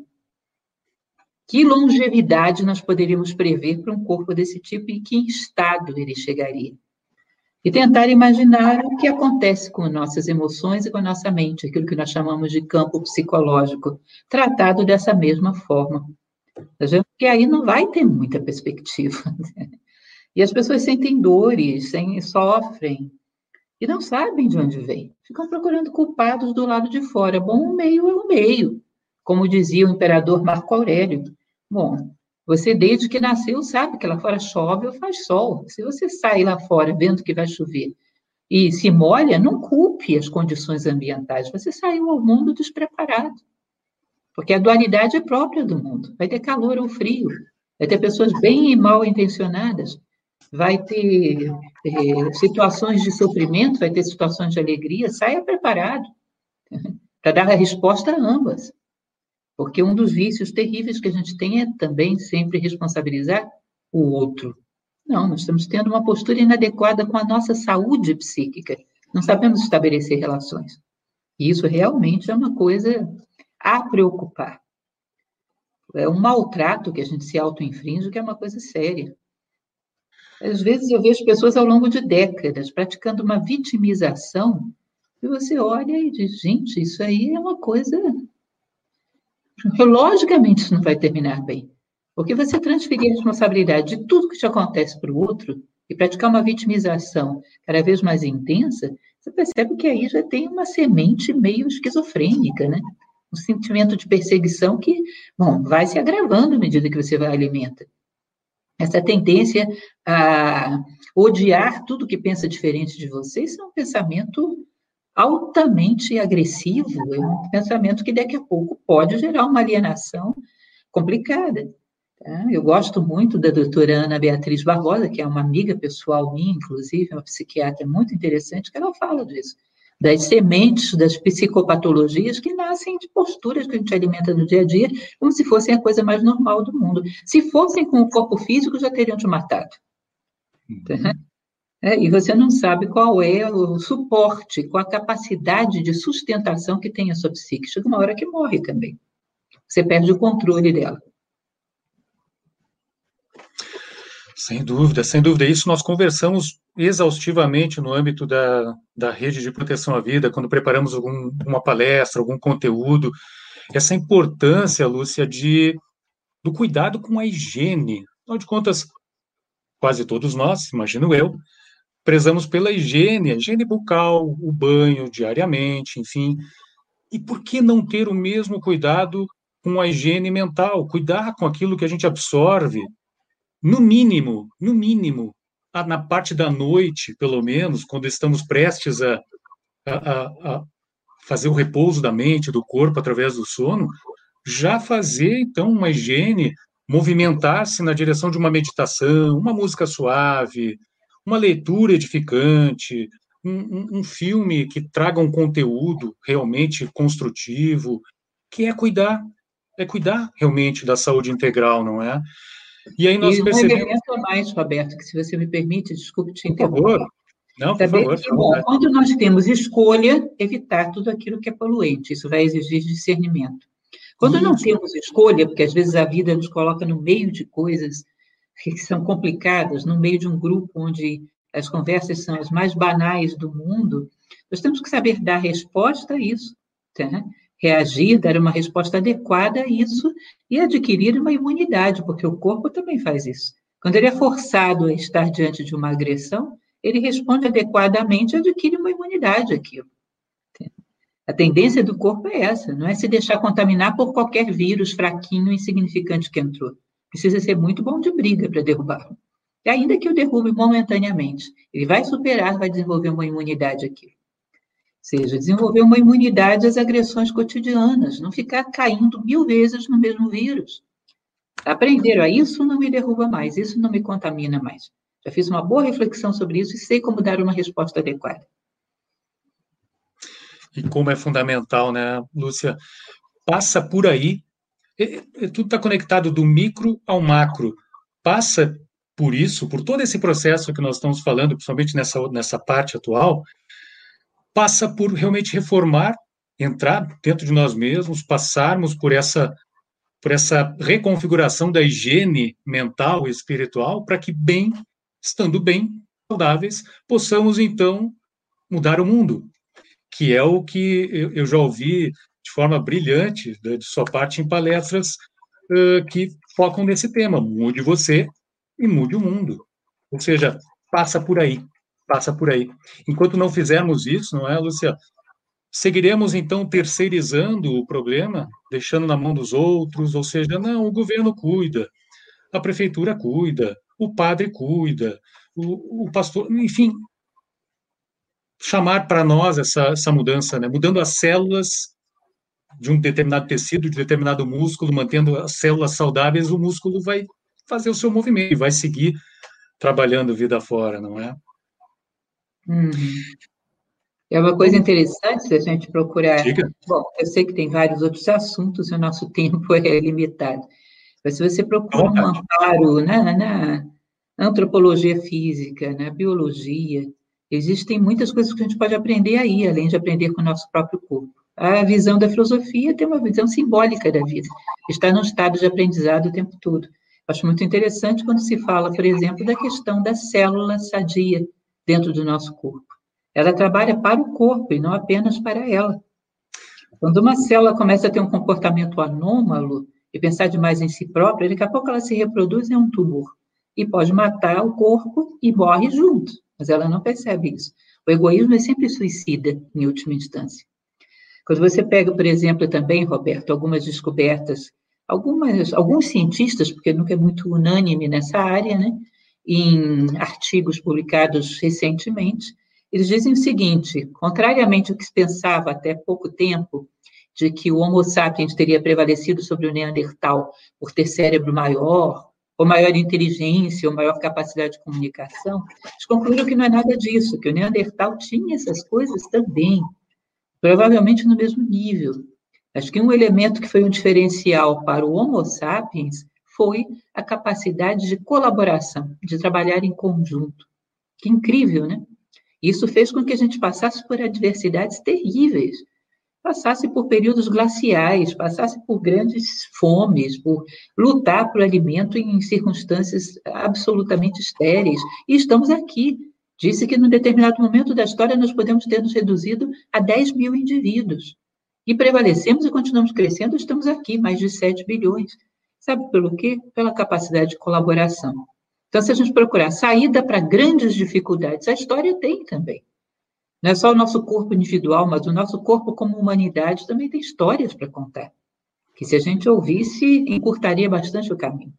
Que longevidade nós poderíamos prever para um corpo desse tipo e em que estado ele chegaria? E tentar imaginar o que acontece com nossas emoções e com a nossa mente, aquilo que nós chamamos de campo psicológico, tratado dessa mesma forma. Porque aí não vai ter muita perspectiva. E as pessoas sentem dores, sofrem, e não sabem de onde vem. Ficam procurando culpados do lado de fora. Bom, o meio é o meio, como dizia o imperador Marco Aurélio. Bom, você, desde que nasceu, sabe que lá fora chove ou faz sol. Se você sai lá fora vendo que vai chover e se molha, não culpe as condições ambientais. Você saiu ao mundo despreparado. Porque a dualidade é própria do mundo. Vai ter calor ou frio. Vai ter pessoas bem e mal intencionadas. Vai ter é, situações de sofrimento, vai ter situações de alegria. Saia preparado para dar a resposta a ambas. Porque um dos vícios terríveis que a gente tem é também sempre responsabilizar o outro. Não, nós estamos tendo uma postura inadequada com a nossa saúde psíquica. Não sabemos estabelecer relações. E isso realmente é uma coisa a preocupar. É um maltrato que a gente se auto-infringe, que é uma coisa séria. Às vezes eu vejo pessoas ao longo de décadas praticando uma vitimização e você olha e diz, gente, isso aí é uma coisa... Logicamente, isso não vai terminar bem. Porque você transferir a responsabilidade de tudo que te acontece para o outro e praticar uma vitimização cada vez mais intensa, você percebe que aí já tem uma semente meio esquizofrênica, né? Um sentimento de perseguição que, bom, vai se agravando à medida que você vai alimenta. Essa tendência a odiar tudo que pensa diferente de você, isso é um pensamento altamente agressivo, é um pensamento que daqui a pouco pode gerar uma alienação complicada. Tá? Eu gosto muito da doutora Ana Beatriz Barbosa, que é uma amiga pessoal minha, inclusive, uma psiquiatra muito interessante, que ela fala disso, das sementes, das psicopatologias que nascem de posturas que a gente alimenta no dia a dia, como se fossem a coisa mais normal do mundo. Se fossem com o corpo físico, já teriam te matado. Uhum. Tá? É, e você não sabe qual é o suporte, qual a capacidade de sustentação que tem a sua psique. Chega uma hora que morre também. Você perde o controle dela. Sem dúvida, sem dúvida. Isso nós conversamos exaustivamente no âmbito da, da rede de proteção à vida, quando preparamos algum, uma palestra, algum conteúdo. Essa importância, Lúcia, de, do cuidado com a higiene. Afinal de contas, quase todos nós, imagino eu, prezamos pela higiene, a higiene bucal, o banho diariamente, enfim. E por que não ter o mesmo cuidado com a higiene mental? Cuidar com aquilo que a gente absorve, no mínimo, no mínimo, na parte da noite, pelo menos, quando estamos prestes a, a, a fazer o repouso da mente, do corpo, através do sono, já fazer, então, uma higiene, movimentar-se na direção de uma meditação, uma música suave, uma leitura edificante, um, um, um filme que traga um conteúdo realmente construtivo, que é cuidar, é cuidar realmente da saúde integral, não é? E aí nós e percebemos... um elemento a mais, Roberto, que se você me permite, desculpe te interromper. Por favor. Não, por Saber favor. Que, bom, quando nós temos escolha, evitar tudo aquilo que é poluente, isso vai exigir discernimento. Quando isso. Não temos escolha, porque às vezes a vida nos coloca no meio de coisas que são complicadas, no meio de um grupo onde as conversas são as mais banais do mundo, nós temos que saber dar resposta a isso, tá? Reagir, dar uma resposta adequada a isso e adquirir uma imunidade, porque o corpo também faz isso. Quando ele é forçado a estar diante de uma agressão, ele responde adequadamente e adquire uma imunidade àquilo. A tendência do corpo é essa, não é se deixar contaminar por qualquer vírus fraquinho, insignificante que entrou. Precisa ser muito bom de briga para derrubar. E ainda que o derrube momentaneamente, ele vai superar, vai desenvolver uma imunidade àquilo. Ou seja, desenvolver uma imunidade às agressões cotidianas, não ficar caindo mil vezes no mesmo vírus. Aprenderam a isso não me derruba mais, isso não me contamina mais. Já fiz uma boa reflexão sobre isso e sei como dar uma resposta adequada. E como é fundamental, né, Lúcia? Passa por aí, e, e, tudo está conectado do micro ao macro. Passa por isso, por todo esse processo que nós estamos falando, principalmente nessa, nessa parte atual, passa por realmente reformar, entrar dentro de nós mesmos, passarmos por essa, por essa reconfiguração da higiene mental e espiritual, para que, bem, estando bem, saudáveis, possamos, então, mudar o mundo, que é o que eu já ouvi de forma brilhante, de sua parte, em palestras uh, que focam nesse tema, mude você e mude o mundo. Ou seja, passa por aí, passa por aí. Enquanto não fizermos isso, não é, Lúcia? Seguiremos, então, terceirizando o problema, deixando na mão dos outros, ou seja, não, o governo cuida, a prefeitura cuida, o padre cuida, o, o pastor, enfim, chamar para nós essa, essa mudança, né? Mudando as células de um determinado tecido, de determinado músculo, mantendo as células saudáveis, o músculo vai fazer o seu movimento e vai seguir trabalhando vida fora, não é? Uhum. É uma coisa interessante se a gente procurar. Diga. Bom, eu sei que tem vários outros assuntos e o nosso tempo é limitado, mas se você procura um amparo, né, na antropologia física, na biologia, existem muitas coisas que a gente pode aprender aí, além de aprender com o nosso próprio corpo. A visão da filosofia tem uma visão simbólica da vida, está num estado de aprendizado o tempo todo. Acho muito interessante quando se fala, por exemplo, da questão da célula sadia dentro do nosso corpo. Ela trabalha para o corpo e não apenas para ela. Quando uma célula começa a ter um comportamento anômalo e pensar demais em si própria, daqui a pouco ela se reproduz em um tumor e pode matar o corpo e morre junto, mas ela não percebe isso. O egoísmo é sempre suicida, em última instância. Quando você pega, por exemplo, também, Roberto, algumas descobertas, algumas, alguns cientistas, porque nunca é muito unânime nessa área, né, em artigos publicados recentemente, eles dizem o seguinte: contrariamente ao que se pensava até pouco tempo, de que o Homo sapiens teria prevalecido sobre o Neandertal por ter cérebro maior, ou maior inteligência, ou maior capacidade de comunicação, eles concluíram que não é nada disso, que o Neandertal tinha essas coisas também, provavelmente no mesmo nível. Acho que um elemento que foi um diferencial para o Homo sapiens foi a capacidade de colaboração, de trabalhar em conjunto. Que incrível, né? Isso fez com que a gente passasse por adversidades terríveis, passasse por períodos glaciais, passasse por grandes fomes, por lutar por alimento em circunstâncias absolutamente estéreis. E estamos aqui. Disse que, num determinado momento da história, nós podemos ter nos reduzido a dez mil indivíduos. E prevalecemos e continuamos crescendo, estamos aqui, mais de sete bilhões. Sabe pelo quê? Pela capacidade de colaboração. Então, se a gente procurar saída para grandes dificuldades, a história tem também. Não é só o nosso corpo individual, mas o nosso corpo como humanidade também tem histórias para contar, que se a gente ouvisse, encurtaria bastante o caminho.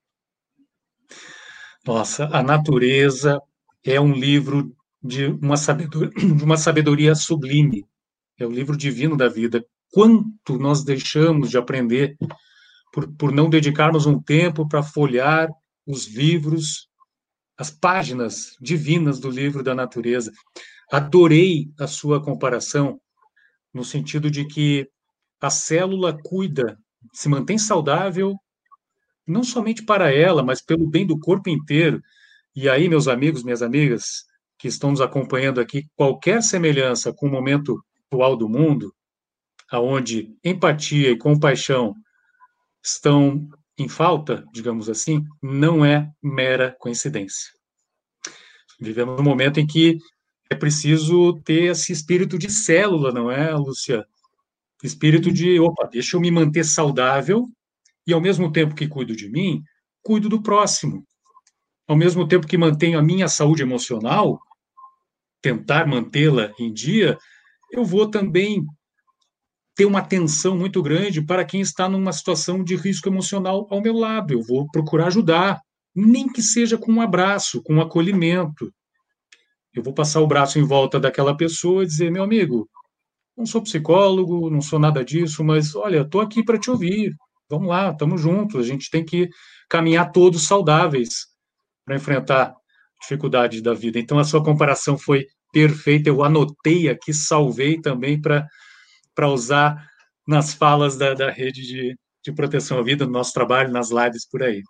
Nossa, a natureza é um livro de uma sabedoria, de uma sabedoria sublime, é o livro divino da vida. Quanto nós deixamos de aprender por, por não dedicarmos um tempo para folhear os livros, as páginas divinas do livro da natureza. Adorei a sua comparação, no sentido de que a célula cuida, se mantém saudável, não somente para ela, mas pelo bem do corpo inteiro. E aí, meus amigos, minhas amigas, que estão nos acompanhando aqui, qualquer semelhança com o momento atual do mundo, aonde empatia e compaixão estão em falta, digamos assim, não é mera coincidência. Vivemos num momento em que é preciso ter esse espírito de célula, não é, Lúcia? Espírito de, opa, deixa eu me manter saudável e, ao mesmo tempo que cuido de mim, cuido do próximo. ao mesmo tempo que mantenho a minha saúde emocional, tentar mantê-la em dia, eu vou também ter uma atenção muito grande para quem está numa situação de risco emocional ao meu lado. Eu vou procurar ajudar, nem que seja com um abraço, com um acolhimento. Eu vou passar o braço em volta daquela pessoa e dizer, meu amigo, não sou psicólogo, não sou nada disso, mas, olha, estou aqui para te ouvir. Vamos lá, estamos juntos. A gente tem que caminhar todos saudáveis para enfrentar dificuldades da vida. Então, a sua comparação foi perfeita. Eu anotei aqui, salvei também para para usar nas falas da, da rede de, de proteção à vida, no nosso trabalho, nas lives por aí.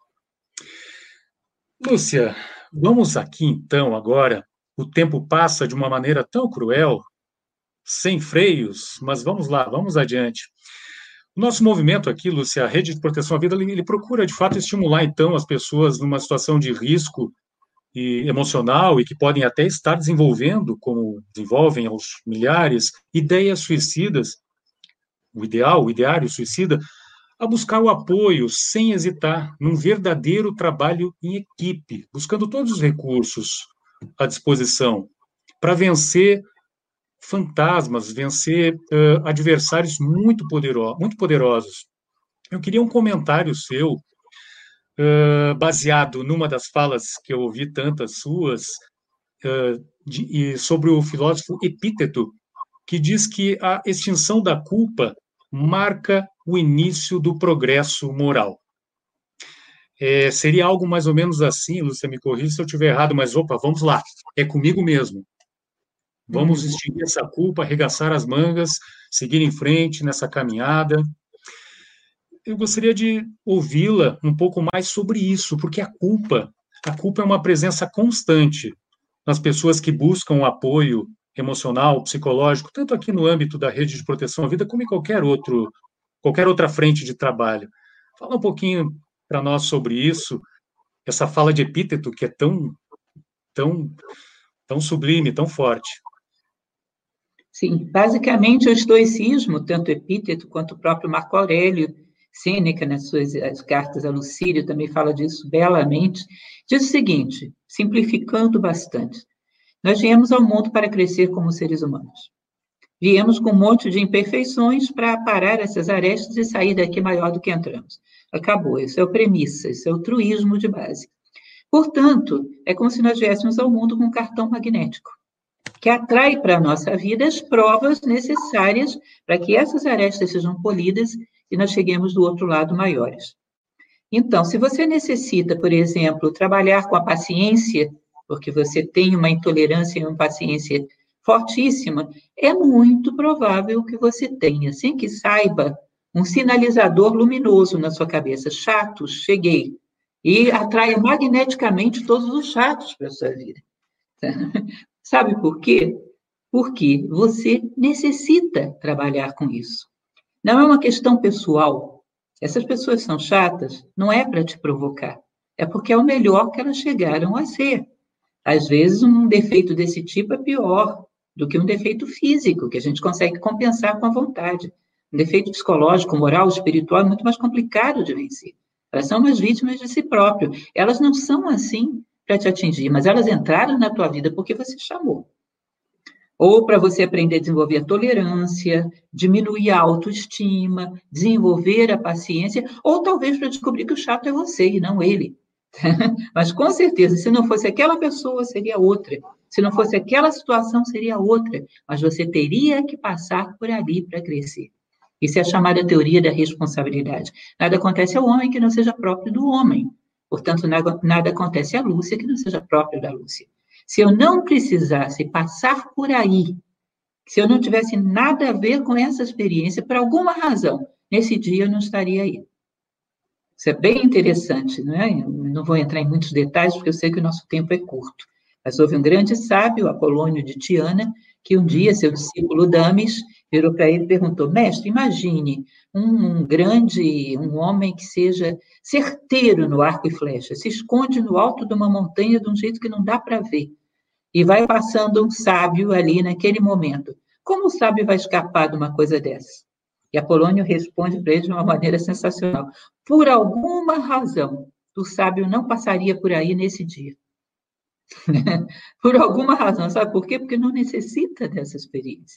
Lúcia, vamos aqui então agora. O tempo passa de uma maneira tão cruel, sem freios, mas vamos lá, vamos adiante. O nosso movimento aqui, Lúcia, a rede de proteção à vida, ele, ele procura de fato estimular então as pessoas numa situação de risco e emocional e que podem até estar desenvolvendo, como desenvolvem aos milhares, ideias suicidas, o ideal, o ideário suicida, a buscar o apoio sem hesitar, num verdadeiro trabalho em equipe, buscando todos os recursos à disposição para vencer fantasmas, vencer uh, adversários muito, podero muito poderosos. Eu queria um comentário seu, Uh, baseado numa das falas que eu ouvi tantas suas, uh, de, e sobre o filósofo Epíteto, que diz que a extinção da culpa marca o início do progresso moral. É, seria algo mais ou menos assim, Lúcia, me corrija se eu estiver errado, mas opa, vamos lá, é comigo mesmo. Vamos uhum. extinguir essa culpa, arregaçar as mangas, seguir em frente nessa caminhada. Eu gostaria de ouvi-la um pouco mais sobre isso, porque a culpa, a culpa é uma presença constante nas pessoas que buscam o apoio emocional, psicológico, tanto aqui no âmbito da rede de proteção à vida, como em qualquer outro, qualquer outra frente de trabalho. Fala um pouquinho para nós sobre isso, essa fala de Epíteto que é tão, tão, tão sublime, tão forte. Sim, basicamente o estoicismo, tanto Epíteto quanto o próprio Marco Aurélio, Sêneca, nas suas as cartas a Lucílio, também fala disso belamente, diz o seguinte, simplificando bastante, nós viemos ao mundo para crescer como seres humanos. Viemos com um monte de imperfeições para parar essas arestas e sair daqui maior do que entramos. Acabou, isso é o premissa, isso é o truísmo de base. Portanto, é como se nós viéssemos ao mundo com um cartão magnético, que atrai para a nossa vida as provas necessárias para que essas arestas sejam polidas e nós cheguemos do outro lado maiores. Então, se você necessita, por exemplo, trabalhar com a paciência, porque você tem uma intolerância e uma paciência fortíssima, é muito provável que você tenha, sem que saiba, um sinalizador luminoso na sua cabeça. Chatos, cheguei. E atrai magneticamente todos os chatos para a sua vida. Sabe por quê? Porque você necessita trabalhar com isso. Não é uma questão pessoal. Essas pessoas são chatas, não é para te provocar. É porque é o melhor que elas chegaram a ser. Às vezes, um defeito desse tipo é pior do que um defeito físico, que a gente consegue compensar com a vontade. Um defeito psicológico, moral, espiritual é muito mais complicado de vencer. Elas são umas vítimas de si próprio. Elas não são assim para te atingir, mas elas entraram na tua vida porque você chamou. Ou para você aprender a desenvolver a tolerância, diminuir a autoestima, desenvolver a paciência, ou talvez para descobrir que o chato é você e não ele. Mas, com certeza, se não fosse aquela pessoa, seria outra. Se não fosse aquela situação, seria outra. Mas você teria que passar por ali para crescer. Isso é a chamada teoria da responsabilidade. Nada acontece ao homem que não seja próprio do homem. Portanto, nada, nada acontece à Lúcia que não seja próprio da Lúcia. Se eu não precisasse passar por aí, se eu não tivesse nada a ver com essa experiência, por alguma razão, nesse dia eu não estaria aí. Isso é bem interessante, não é? Eu não vou entrar em muitos detalhes, porque eu sei que o nosso tempo é curto. Mas houve um grande sábio, Apolônio de Tiana, que um dia seu discípulo Dames virou para ele e perguntou, mestre, imagine um, um grande, um homem que seja certeiro no arco e flecha, se esconde no alto de uma montanha de um jeito que não dá para ver, e vai passando um sábio ali naquele momento. Como o sábio vai escapar de uma coisa dessa? E Apolônio responde para ele de uma maneira sensacional. Por alguma razão, do sábio não passaria por aí nesse dia. Por alguma razão, sabe por quê? Porque não necessita dessa experiência.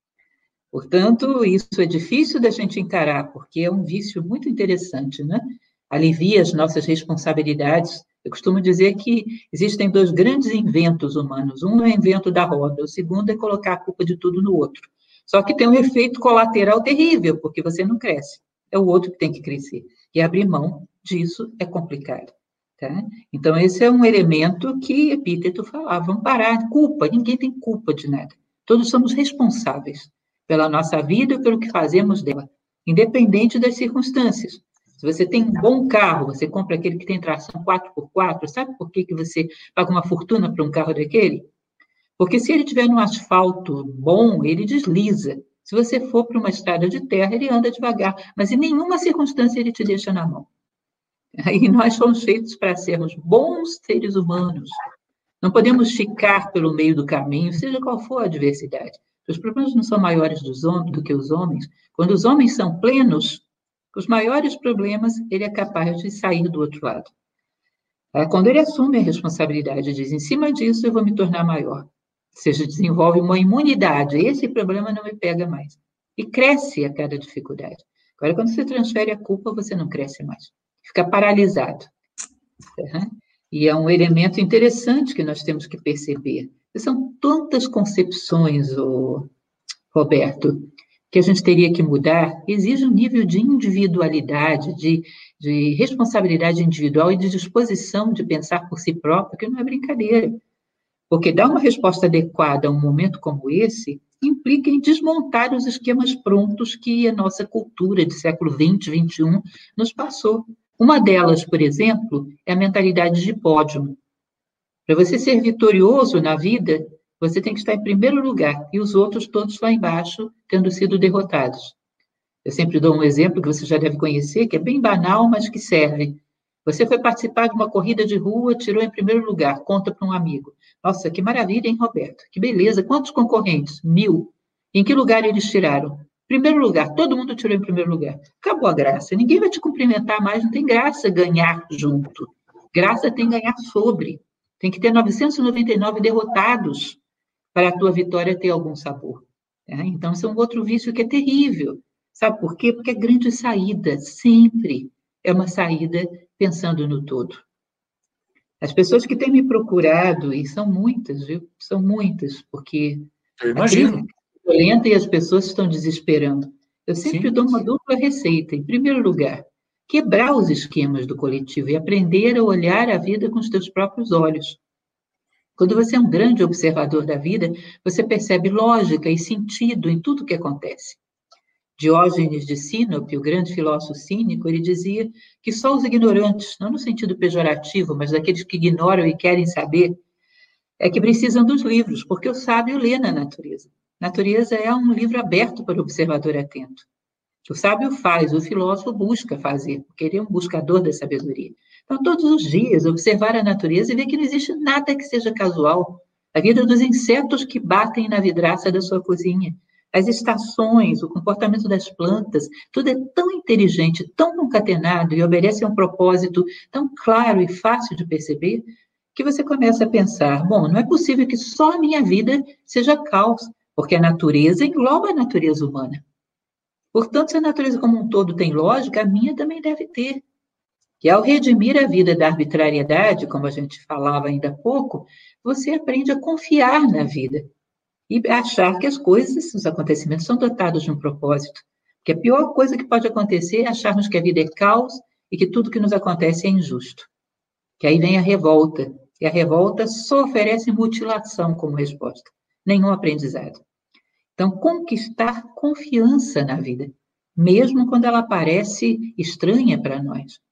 Portanto, isso é difícil da gente encarar, porque é um vício muito interessante, né? Alivia as nossas responsabilidades. Eu costumo dizer que existem dois grandes inventos humanos. Um é o invento da roda, o segundo é colocar a culpa de tudo no outro. Só que tem um efeito colateral terrível, porque você não cresce. É o outro que tem que crescer. E abrir mão disso é complicado. Tá? Então, esse é um elemento que Epíteto falava. Vamos parar. Culpa. Ninguém tem culpa de nada. Todos somos responsáveis pela nossa vida e pelo que fazemos dela, independente das circunstâncias. Se você tem um bom carro, você compra aquele que tem tração quatro por quatro, sabe por que que você paga uma fortuna para um carro daquele? Porque se ele tiver num asfalto bom, ele desliza. Se você for para uma estrada de terra, ele anda devagar, mas em nenhuma circunstância ele te deixa na mão. E nós fomos feitos para sermos bons seres humanos. Não podemos ficar pelo meio do caminho, seja qual for a adversidade. Os problemas não são maiores dos homens, do que os homens. Quando os homens são plenos, os maiores problemas, ele é capaz de sair do outro lado. Quando ele assume a responsabilidade e diz, em cima disso eu vou me tornar maior. Ou seja, desenvolve uma imunidade. Esse problema não me pega mais. E cresce a cada dificuldade. Agora, quando você transfere a culpa, você não cresce mais. Fica paralisado. Uhum. E é um elemento interessante que nós temos que perceber. São tantas concepções, oh, Roberto, que a gente teria que mudar. Exige um nível de individualidade, de, de responsabilidade individual e de disposição de pensar por si próprio, que não é brincadeira. Porque dar uma resposta adequada a um momento como esse implica em desmontar os esquemas prontos que a nossa cultura de século vinte, vinte e um nos passou. Uma delas, por exemplo, é a mentalidade de pódio. Para você ser vitorioso na vida, você tem que estar em primeiro lugar, e os outros todos lá embaixo, tendo sido derrotados. Eu sempre dou um exemplo que você já deve conhecer, que é bem banal, mas que serve. Você foi participar de uma corrida de rua, tirou em primeiro lugar, conta para um amigo. Nossa, que maravilha, hein, Roberto? Que beleza. Quantos concorrentes? Mil. Em que lugar eles tiraram? Primeiro lugar. Todo mundo tirou em primeiro lugar. Acabou a graça. Ninguém vai te cumprimentar mais. Não tem graça ganhar junto. Graça tem ganhar sobre. Tem que ter novecentos e noventa e nove derrotados para a tua vitória ter algum sabor. Tá? Então, esse é um outro vício que é terrível. Sabe por quê? Porque a grande saída sempre é uma saída pensando no todo. As pessoas que têm me procurado, e são muitas, viu? São muitas, porque eu a crise imagino. é violenta e as pessoas estão desesperando. Eu sempre Sim. dou uma dupla receita. Em primeiro lugar, quebrar os esquemas do coletivo e aprender a olhar a vida com os teus próprios olhos. Quando você é um grande observador da vida, você percebe lógica e sentido em tudo que acontece. Diógenes de Sinope, o grande filósofo cínico, ele dizia que só os ignorantes, não no sentido pejorativo, mas daqueles que ignoram e querem saber, é que precisam dos livros, porque o sábio lê na natureza. Natureza é um livro aberto para o observador atento. O sábio faz, o filósofo busca fazer, porque ele é um buscador da sabedoria. Então, todos os dias, observar a natureza e ver que não existe nada que seja casual. A vida dos insetos que batem na vidraça da sua cozinha, as estações, o comportamento das plantas, tudo é tão inteligente, tão concatenado e obedece a um propósito tão claro e fácil de perceber, que você começa a pensar, bom, não é possível que só a minha vida seja caos, porque a natureza engloba a natureza humana. Portanto, se a natureza como um todo tem lógica, a minha também deve ter. E ao redimir a vida da arbitrariedade, como a gente falava ainda há pouco, você aprende a confiar na vida e achar que as coisas, os acontecimentos são dotados de um propósito. Porque a pior coisa que pode acontecer é acharmos que a vida é caos e que tudo que nos acontece é injusto. Que aí vem a revolta, e a revolta só oferece mutilação como resposta, nenhum aprendizado. Então, conquistar confiança na vida, mesmo quando ela parece estranha para nós.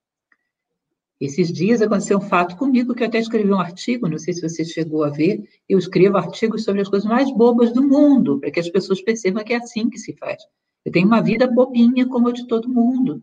Esses dias aconteceu um fato comigo, que eu até escrevi um artigo, não sei se você chegou a ver, eu escrevo artigos sobre as coisas mais bobas do mundo, para que as pessoas percebam que é assim que se faz. Eu tenho uma vida bobinha como a de todo mundo.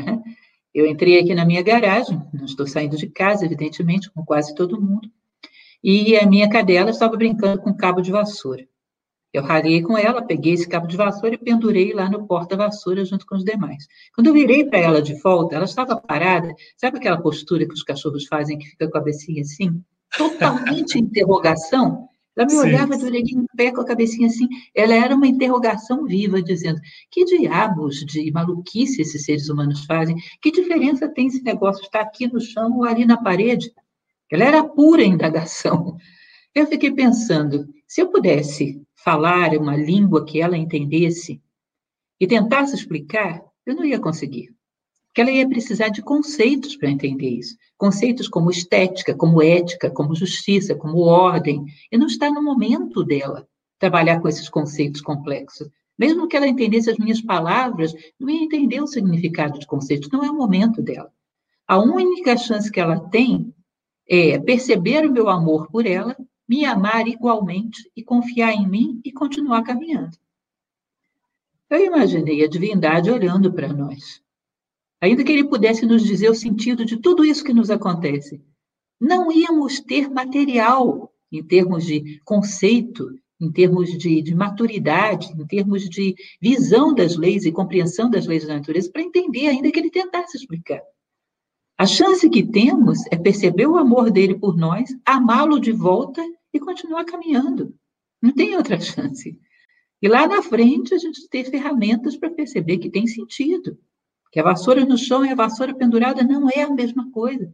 Eu entrei aqui na minha garagem, não estou saindo de casa, evidentemente, com quase todo mundo, e a minha cadela estava brincando com um cabo de vassoura. Eu ralhei com ela, peguei esse cabo de vassoura e pendurei lá no porta-vassoura junto com os demais. Quando eu virei para ela de volta, ela estava parada, sabe aquela postura que os cachorros fazem, que fica com a cabecinha assim? Totalmente interrogação. Ela me Sim. olhava de orelhinha em pé com a cabecinha assim. Ela era uma interrogação viva, dizendo: que diabos de maluquice esses seres humanos fazem? Que diferença tem esse negócio estar aqui no chão ou ali na parede? Ela era pura indagação. Eu fiquei pensando, se eu pudesse falar uma língua que ela entendesse e tentasse explicar, eu não ia conseguir. Porque ela ia precisar de conceitos para entender isso. Conceitos como estética, como ética, como justiça, como ordem. E não está no momento dela trabalhar com esses conceitos complexos. Mesmo que ela entendesse as minhas palavras, não ia entender o significado de conceitos. Não é o momento dela. A única chance que ela tem é perceber o meu amor por ela, me amar igualmente e confiar em mim e continuar caminhando. Eu imaginei a divindade olhando para nós. Ainda que ele pudesse nos dizer o sentido de tudo isso que nos acontece, não íamos ter material em termos de conceito, em termos de, de maturidade, em termos de visão das leis e compreensão das leis da natureza para entender, ainda que ele tentasse explicar. A chance que temos é perceber o amor dele por nós, amá-lo de volta e continuar caminhando. Não tem outra chance. E lá na frente a gente ter ferramentas para perceber que tem sentido. Que a vassoura no chão e a vassoura pendurada não é a mesma coisa.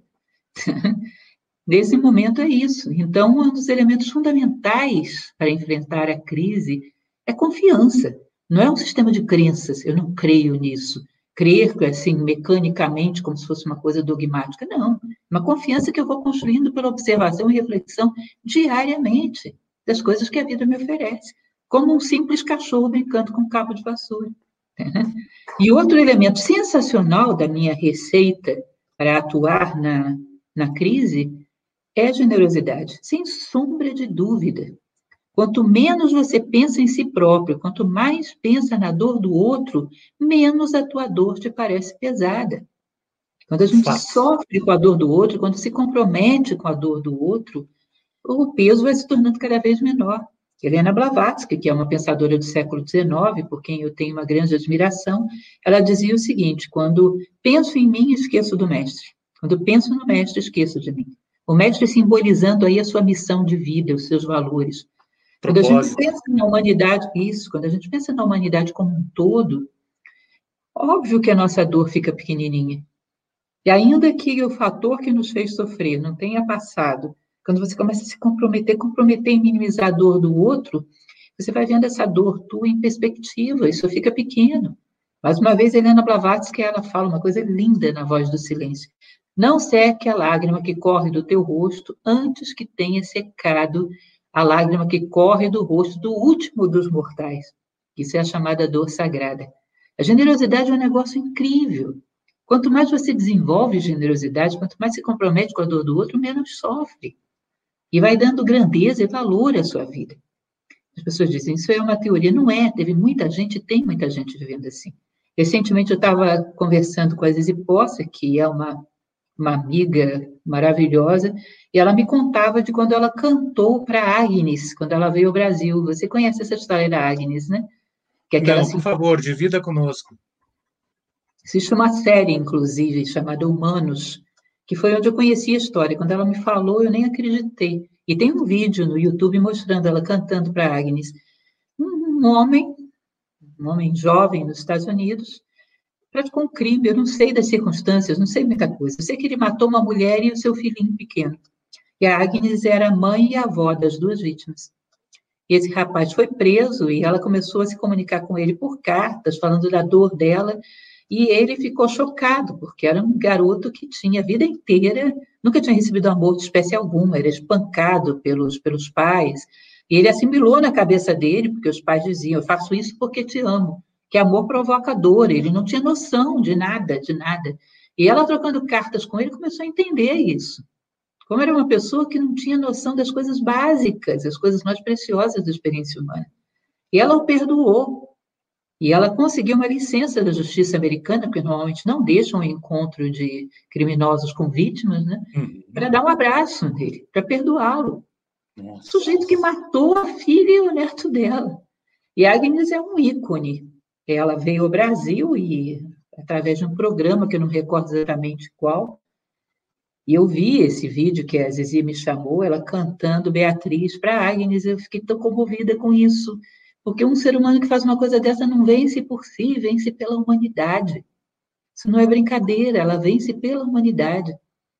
Nesse momento é isso. Então, um dos elementos fundamentais para enfrentar a crise é confiança. Não é um sistema de crenças, eu não creio nisso. Crer, assim, mecanicamente, como se fosse uma coisa dogmática. Não. Uma confiança que eu vou construindo pela observação e reflexão diariamente das coisas que a vida me oferece. Como um simples cachorro brincando com um cabo de vassoura. E outro elemento sensacional da minha receita para atuar na, na crise é a generosidade, sem sombra de dúvida. Quanto menos você pensa em si próprio, quanto mais pensa na dor do outro, menos a tua dor te parece pesada. Quando a gente Fato. sofre com a dor do outro, quando se compromete com a dor do outro, o peso vai se tornando cada vez menor. Helena Blavatsky, que é uma pensadora do século dezenove, por quem eu tenho uma grande admiração, ela dizia o seguinte: quando penso em mim, esqueço do mestre. Quando penso no mestre, esqueço de mim. O mestre simbolizando aí a sua missão de vida, os seus valores. Quando a gente pensa na humanidade, isso, quando a gente pensa na humanidade como um todo, óbvio que a nossa dor fica pequenininha. E ainda que o fator que nos fez sofrer não tenha passado, quando você começa a se comprometer, comprometer em minimizar a dor do outro, você vai vendo essa dor tua em perspectiva, isso fica pequeno. Mais uma vez, Helena Blavatsky, ela fala uma coisa linda na Voz do Silêncio. Não seque a lágrima que corre do teu rosto antes que tenha secado a lágrima que corre do rosto do último dos mortais. Isso é a chamada dor sagrada. A generosidade é um negócio incrível. Quanto mais você desenvolve generosidade, quanto mais se compromete com a dor do outro, menos sofre. E vai dando grandeza e valor à sua vida. As pessoas dizem, isso é uma teoria. Não é, teve muita gente, tem muita gente vivendo assim. Recentemente eu estava conversando com a Zizi Poça, que é uma, uma amiga maravilhosa, e ela me contava de quando ela cantou para Agnes, quando ela veio ao Brasil. Você conhece essa história da Agnes, né? Que é aquela, Não, por favor, divida conosco. Existe uma série, inclusive, chamada Humanos, que foi onde eu conheci a história. Quando ela me falou, eu nem acreditei. E tem um vídeo no YouTube mostrando ela cantando para Agnes. Um, um homem, um homem jovem nos Estados Unidos, praticou um crime, eu não sei das circunstâncias, não sei muita coisa. Eu sei que ele matou uma mulher e o seu filhinho pequeno. E a Agnes era a mãe e a avó das duas vítimas. E esse rapaz foi preso e ela começou a se comunicar com ele por cartas, falando da dor dela. E ele ficou chocado, porque era um garoto que tinha a vida inteira, nunca tinha recebido amor de espécie alguma, era espancado pelos, pelos pais. E ele assimilou na cabeça dele, porque os pais diziam, eu faço isso porque te amo, que amor provoca dor. Ele não tinha noção de nada, de nada. E ela, trocando cartas com ele, começou a entender isso. Como era uma pessoa que não tinha noção das coisas básicas, as coisas mais preciosas da experiência humana. E ela o perdoou. E ela conseguiu uma licença da justiça americana, porque normalmente não deixam o encontro de criminosos com vítimas, né? Uhum. Para dar um abraço nele, para perdoá-lo. O sujeito que matou a filha e o neto dela. E a Agnes é um ícone. Ela veio ao Brasil e, através de um programa, que eu não recordo exatamente qual, e eu vi esse vídeo que a Zizi me chamou, ela cantando Beatriz para a Agnes, eu fiquei tão comovida com isso, porque um ser humano que faz uma coisa dessa não vence por si, vence pela humanidade. Isso não é brincadeira, ela vence pela humanidade.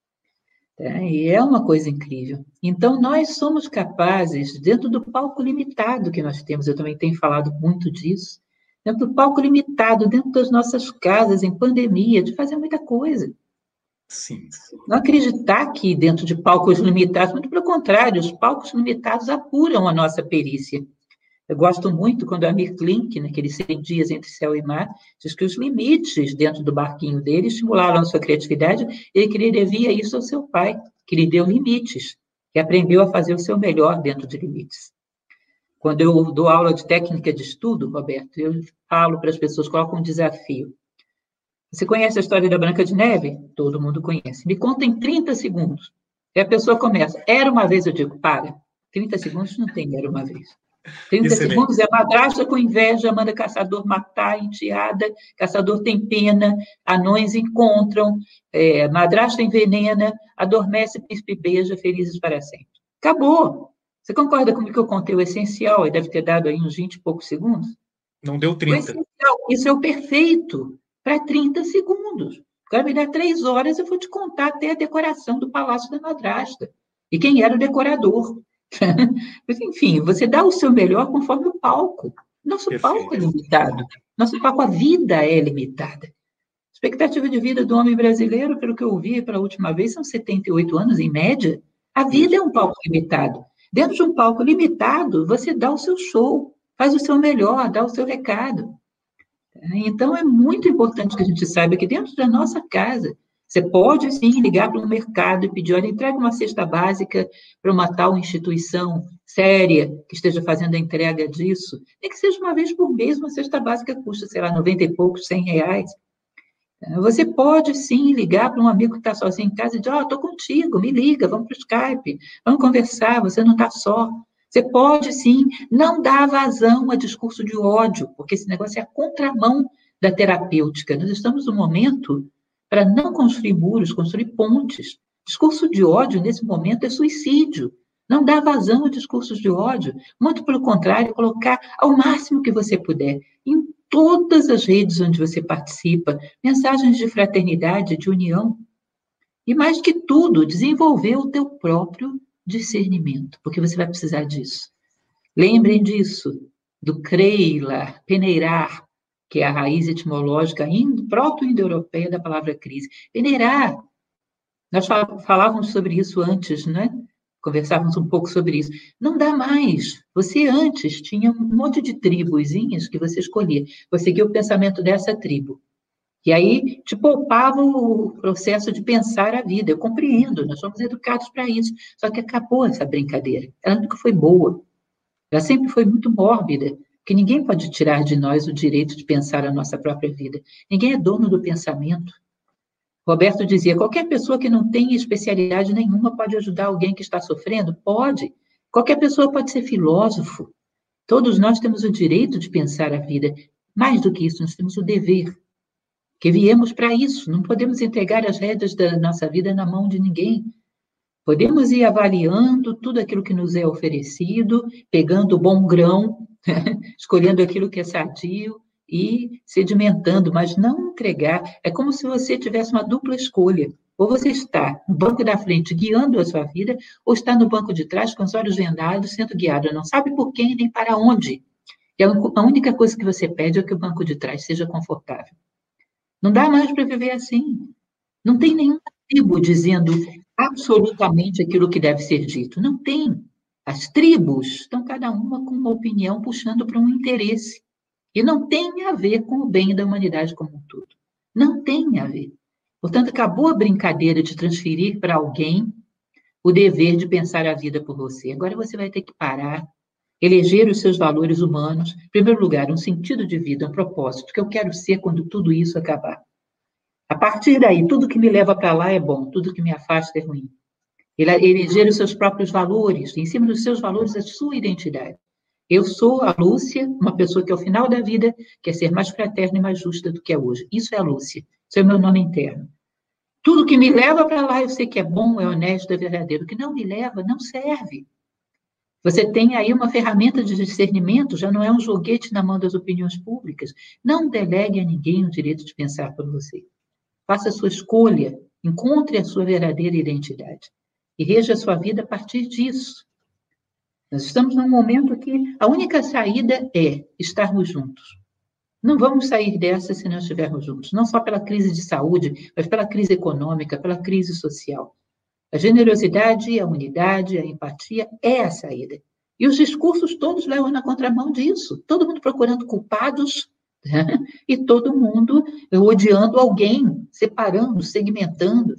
É, e é uma coisa incrível. Então, nós somos capazes, dentro do palco limitado que nós temos, eu também tenho falado muito disso, dentro do palco limitado, dentro das nossas casas, em pandemia, de fazer muita coisa. Sim. Não acreditar que dentro de palcos limitados, muito pelo contrário, os palcos limitados apuram a nossa perícia. Eu gosto muito quando a Amir Klink, naqueles cem dias entre céu e mar, diz que os limites dentro do barquinho dele estimularam a sua criatividade e ele que devia isso ao seu pai, que lhe deu limites, que aprendeu a fazer o seu melhor dentro de limites. Quando eu dou aula de técnica de estudo, Roberto, eu falo para as pessoas, coloco um desafio. Você conhece a história da Branca de Neve? Todo mundo conhece. Me conta em trinta segundos. E a pessoa começa. Era uma vez, eu digo, para. trinta segundos não tem era uma vez. trinta Excelente. Segundos é madrasta com inveja, manda caçador matar a enteada, caçador tem pena, anões encontram, é, madrasta envenena, adormece, príncipe beija, felizes para sempre. Acabou. Você concorda comigo que eu contei o essencial e deve ter dado aí uns vinte e poucos segundos? Não deu trinta. O essencial, isso é o perfeito, para trinta segundos. Agora me dá três horas, eu vou te contar até a decoração do Palácio da Madrasta. E quem era o decorador. Mas, enfim, você dá o seu melhor conforme o palco. Nosso Perfeito. Palco é limitado. Nosso palco, a vida é limitada. A expectativa de vida do homem brasileiro, pelo que eu ouvi pela última vez, são setenta e oito anos, em média. A vida é um palco limitado. Dentro de um palco limitado, você dá o seu show, faz o seu melhor, dá o seu recado. Então, é muito importante que a gente saiba que dentro da nossa casa, você pode, sim, ligar para um mercado e pedir, olha, entrega uma cesta básica para uma tal instituição séria que esteja fazendo a entrega disso. Nem que seja uma vez por mês, uma cesta básica custa, sei lá, noventa e poucos, cem reais. Você pode, sim, ligar para um amigo que está sozinho em casa e dizer, ó, oh, estou contigo, me liga, vamos para o Skype, vamos conversar, você não está só. Você pode, sim, não dar vazão a discurso de ódio, porque esse negócio é a contramão da terapêutica. Nós estamos no momento para não construir muros, construir pontes. Discurso de ódio, nesse momento, é suicídio. Não dá vazão a discursos de ódio. Muito pelo contrário, colocar ao máximo que você puder, em todas as redes onde você participa, mensagens de fraternidade, de união. E, mais que tudo, desenvolver o teu próprio discernimento, porque você vai precisar disso. Lembrem disso, do creila, peneirar, que é a raiz etimológica proto-indo-europeia da palavra crise. Peneirar. Nós falávamos sobre isso antes, né? Conversávamos um pouco sobre isso. Não dá mais. Você antes tinha um monte de tribuzinhas que você escolhia. Você seguia o pensamento dessa tribo. E aí te poupava o processo de pensar a vida. Eu compreendo, nós somos educados para isso. Só que acabou essa brincadeira. Ela nunca foi boa. Ela sempre foi muito mórbida, porque ninguém pode tirar de nós o direito de pensar a nossa própria vida. Ninguém é dono do pensamento. Roberto dizia, qualquer pessoa que não tenha especialidade nenhuma pode ajudar alguém que está sofrendo? Pode. Qualquer pessoa pode ser filósofo. Todos nós temos o direito de pensar a vida. Mais do que isso, nós temos o dever. Que viemos para isso, não podemos entregar as rédeas da nossa vida na mão de ninguém. Podemos ir avaliando tudo aquilo que nos é oferecido, pegando o bom grão, escolhendo aquilo que é sadio e sedimentando, mas não entregar. É como se você tivesse uma dupla escolha. Ou você está no banco da frente guiando a sua vida, ou está no banco de trás com os olhos vendados, sendo guiado. Não sabe por quem nem para onde. E a única coisa que você pede é que o banco de trás seja confortável. Não dá mais para viver assim. Não tem nenhuma tribo dizendo absolutamente aquilo que deve ser dito. Não tem. As tribos estão cada uma com uma opinião puxando para um interesse. E não tem a ver com o bem da humanidade como um todo. Não tem a ver. Portanto, acabou a brincadeira de transferir para alguém o dever de pensar a vida por você. Agora você vai ter que parar, eleger os seus valores humanos, em primeiro lugar, um sentido de vida, um propósito, que eu quero ser quando tudo isso acabar. A partir daí, tudo que me leva para lá é bom, tudo que me afasta é ruim. Eleger os seus próprios valores, em cima dos seus valores, a sua identidade. Eu sou a Lúcia, uma pessoa que ao final da vida quer ser mais fraterna e mais justa do que é hoje. Isso é a Lúcia, isso é o meu nome interno. Tudo que me leva para lá eu sei que é bom, é honesto, é verdadeiro. O que não me leva, não serve. Você tem aí uma ferramenta de discernimento, já não é um joguete na mão das opiniões públicas. Não delegue a ninguém o direito de pensar por você. Faça a sua escolha, encontre a sua verdadeira identidade e reja a sua vida a partir disso. Nós estamos num momento que a única saída é estarmos juntos. Não vamos sair dessa se não estivermos juntos, não só pela crise de saúde, mas pela crise econômica, pela crise social. A generosidade, a unidade, a empatia é a saída. E os discursos todos levam na contramão disso. Todo mundo procurando culpados, né? E todo mundo odiando alguém, separando, segmentando.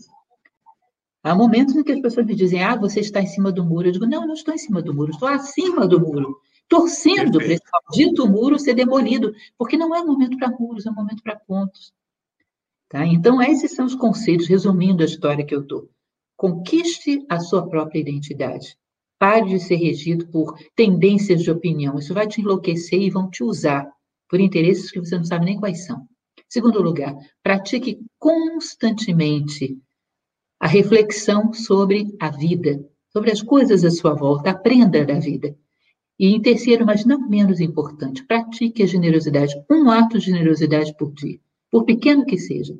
Há momentos em que as pessoas me dizem, ah, você está em cima do muro. Eu digo, não, eu não estou em cima do muro, estou acima do muro, torcendo para esse maldito muro ser demolido, porque não é momento para muros, é momento para pontos. Tá? Então, esses são os conceitos, resumindo a história que eu dou. Conquiste a sua própria identidade. Pare de ser regido por tendências de opinião. Isso vai te enlouquecer e vão te usar por interesses que você não sabe nem quais são. Segundo lugar, pratique constantemente a reflexão sobre a vida, sobre as coisas à sua volta. Aprenda da vida. E em terceiro, mas não menos importante, pratique a generosidade. Um ato de generosidade por dia, por pequeno que seja.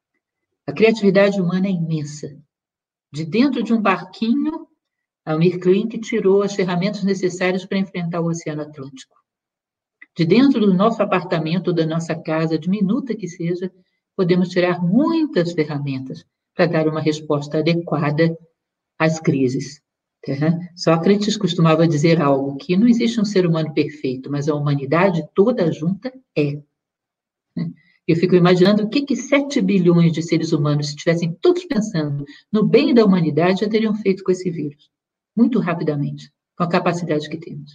A criatividade humana é imensa. De dentro de um barquinho, a Almir Klink tirou as ferramentas necessárias para enfrentar o Oceano Atlântico. De dentro do nosso apartamento, da nossa casa, diminuta que seja, podemos tirar muitas ferramentas para dar uma resposta adequada às crises. Sócrates costumava dizer algo, que não existe um ser humano perfeito, mas a humanidade toda junta é. Eu fico imaginando o que, que sete bilhões de seres humanos, se estivessem todos pensando no bem da humanidade, já teriam feito com esse vírus. Muito rapidamente, com a capacidade que temos.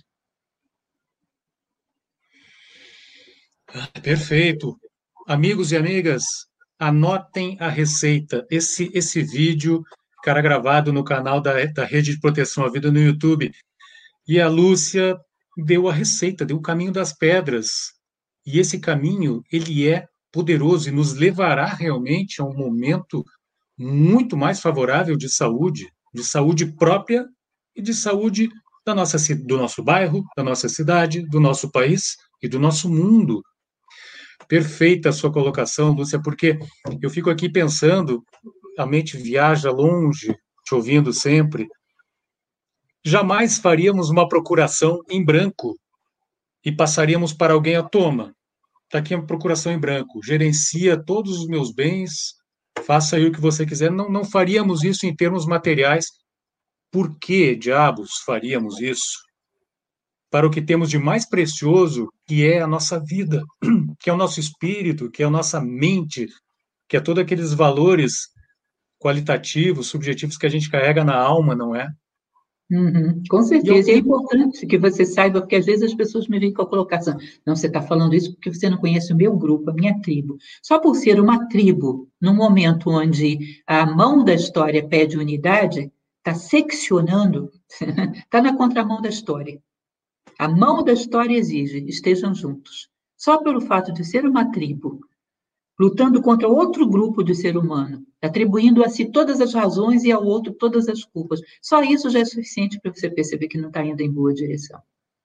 Perfeito. Amigos e amigas, anotem a receita. Esse, esse vídeo ficará gravado no canal da, da Rede de Proteção à Vida no YouTube. E a Lúcia deu a receita, deu o caminho das pedras. E esse caminho, ele é poderoso e nos levará realmente a um momento muito mais favorável de saúde, de saúde própria e de saúde da nossa, do nosso bairro, da nossa cidade, do nosso país e do nosso mundo. Perfeita a sua colocação, Lúcia, porque eu fico aqui pensando, a mente viaja longe, te ouvindo sempre. Jamais faríamos uma procuração em branco e passaríamos para alguém a toma. Está aqui a procuração em branco, gerencia todos os meus bens, faça aí o que você quiser. Não, não faríamos isso em termos materiais. Por que diabos faríamos isso? Para o que temos de mais precioso, que é a nossa vida, que é o nosso espírito, que é a nossa mente, que é todos aqueles valores qualitativos, subjetivos que a gente carrega na alma, não é? Uhum, com certeza, e é importante que você saiba, porque às vezes as pessoas me vêm com a colocação, não, você está falando isso porque você não conhece o meu grupo, a minha tribo. Só por ser uma tribo, num momento onde a mão da história pede unidade, está seccionando, está na contramão da história. A mão da história exige, estejam juntos. Só pelo fato de ser uma tribo, lutando contra outro grupo de ser humano, atribuindo a si todas as razões e ao outro todas as culpas. Só isso já é suficiente para você perceber que não está indo em boa direção.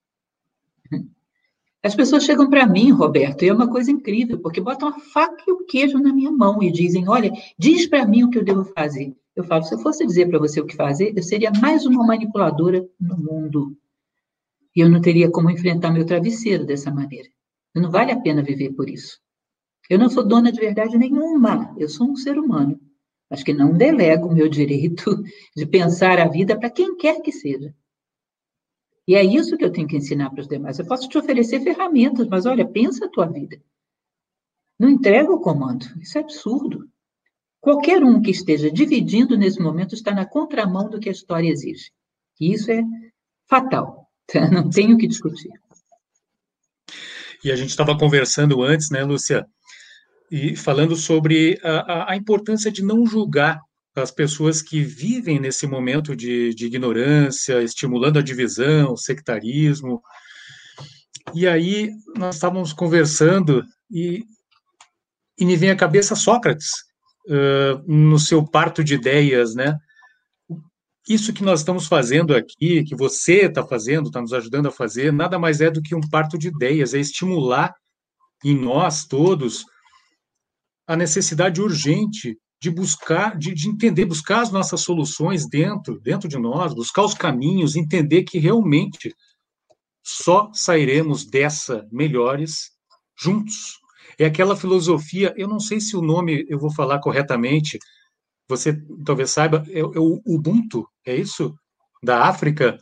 As pessoas chegam para mim, Roberto, e é uma coisa incrível, porque botam a faca e o queijo na minha mão e dizem, olha, diz para mim o que eu devo fazer. Eu falo, se eu fosse dizer para você o que fazer, eu seria mais uma manipuladora no mundo. E eu não teria como enfrentar meu travesseiro dessa maneira. Não vale a pena viver por isso. Eu não sou dona de verdade nenhuma, eu sou um ser humano, mas que não delego o meu direito de pensar a vida para quem quer que seja. E é isso que eu tenho que ensinar para os demais. Eu posso te oferecer ferramentas, mas olha, pensa a tua vida. Não entrega o comando, isso é absurdo. Qualquer um que esteja dividindo nesse momento está na contramão do que a história exige. E isso é fatal, não tenho o que discutir. E a gente estava conversando antes, né, Lúcia? E falando sobre a, a importância de não julgar as pessoas que vivem nesse momento de, de ignorância, estimulando a divisão, o sectarismo. E aí nós estávamos conversando e, e me vem à cabeça Sócrates, uh, no seu parto de ideias, né? Isso que nós estamos fazendo aqui, que você está fazendo, está nos ajudando a fazer, nada mais é do que um parto de ideias, é estimular em nós todos a necessidade urgente de buscar, de, de entender, buscar as nossas soluções dentro, dentro de nós, buscar os caminhos, entender que realmente só sairemos dessa melhores juntos. É aquela filosofia, eu não sei se o nome eu vou falar corretamente, você talvez saiba, é, é o Ubuntu, é isso? Da África?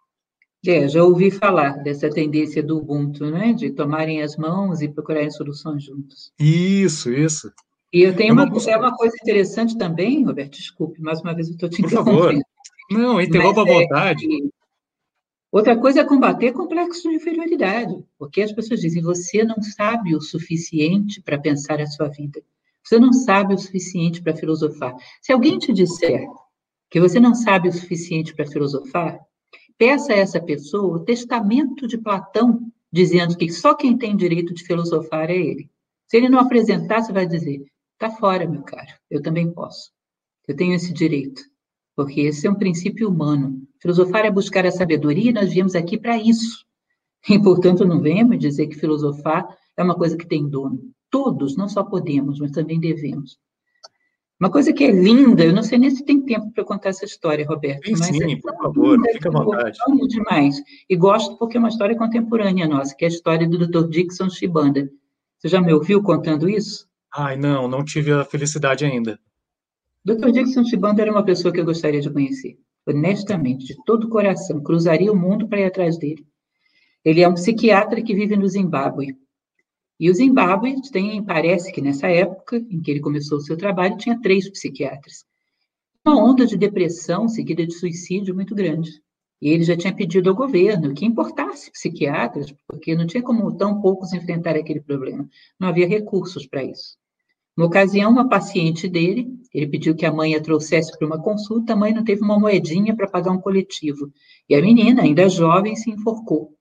É, já ouvi falar dessa tendência do Ubuntu, né? De tomarem as mãos e procurarem soluções juntos. Isso, isso. E eu tenho É uma, uma, busca... é uma coisa interessante também, Roberto, desculpe, mais uma vez eu estou te Por favor. interrompendo. Não, interrompa à é vontade. Que... Outra coisa é combater complexo de inferioridade, porque as pessoas dizem, você não sabe o suficiente para pensar a sua vida, você não sabe o suficiente para filosofar. Se alguém te disser que você não sabe o suficiente para filosofar, peça a essa pessoa o testamento de Platão, dizendo que só quem tem direito de filosofar é ele. Se ele não apresentar, você vai dizer, está fora, meu caro, eu também posso. Eu tenho esse direito, porque esse é um princípio humano. Filosofar é buscar a sabedoria e nós viemos aqui para isso. E, portanto, não venhamos dizer que filosofar é uma coisa que tem dono. Todos, não só podemos, mas também devemos. Uma coisa que é linda, eu não sei nem se tem tempo para contar essa história, Roberto, Sim, mas sim, é por tão favor, linda fica à que eu vontade. amo demais. E gosto porque é uma história contemporânea nossa, que é a história do doutor Dixon Chibanda. Você já me ouviu contando isso? Ai, não, não tive a felicidade ainda. doutor Dixon Chibanda era uma pessoa que eu gostaria de conhecer, honestamente, de todo o coração. Cruzaria o mundo para ir atrás dele. Ele é um psiquiatra que vive no Zimbábue. E o Zimbábue tem, parece que nessa época em que ele começou o seu trabalho, tinha três psiquiatras. Uma onda de depressão seguida de suicídio muito grande. E ele já tinha pedido ao governo que importasse psiquiatras, porque não tinha como tão poucos enfrentar aquele problema. Não havia recursos para isso. Uma ocasião, uma paciente dele, ele pediu que a mãe a trouxesse para uma consulta, a mãe não teve uma moedinha para pagar um coletivo. E a menina, ainda jovem, se enforcou.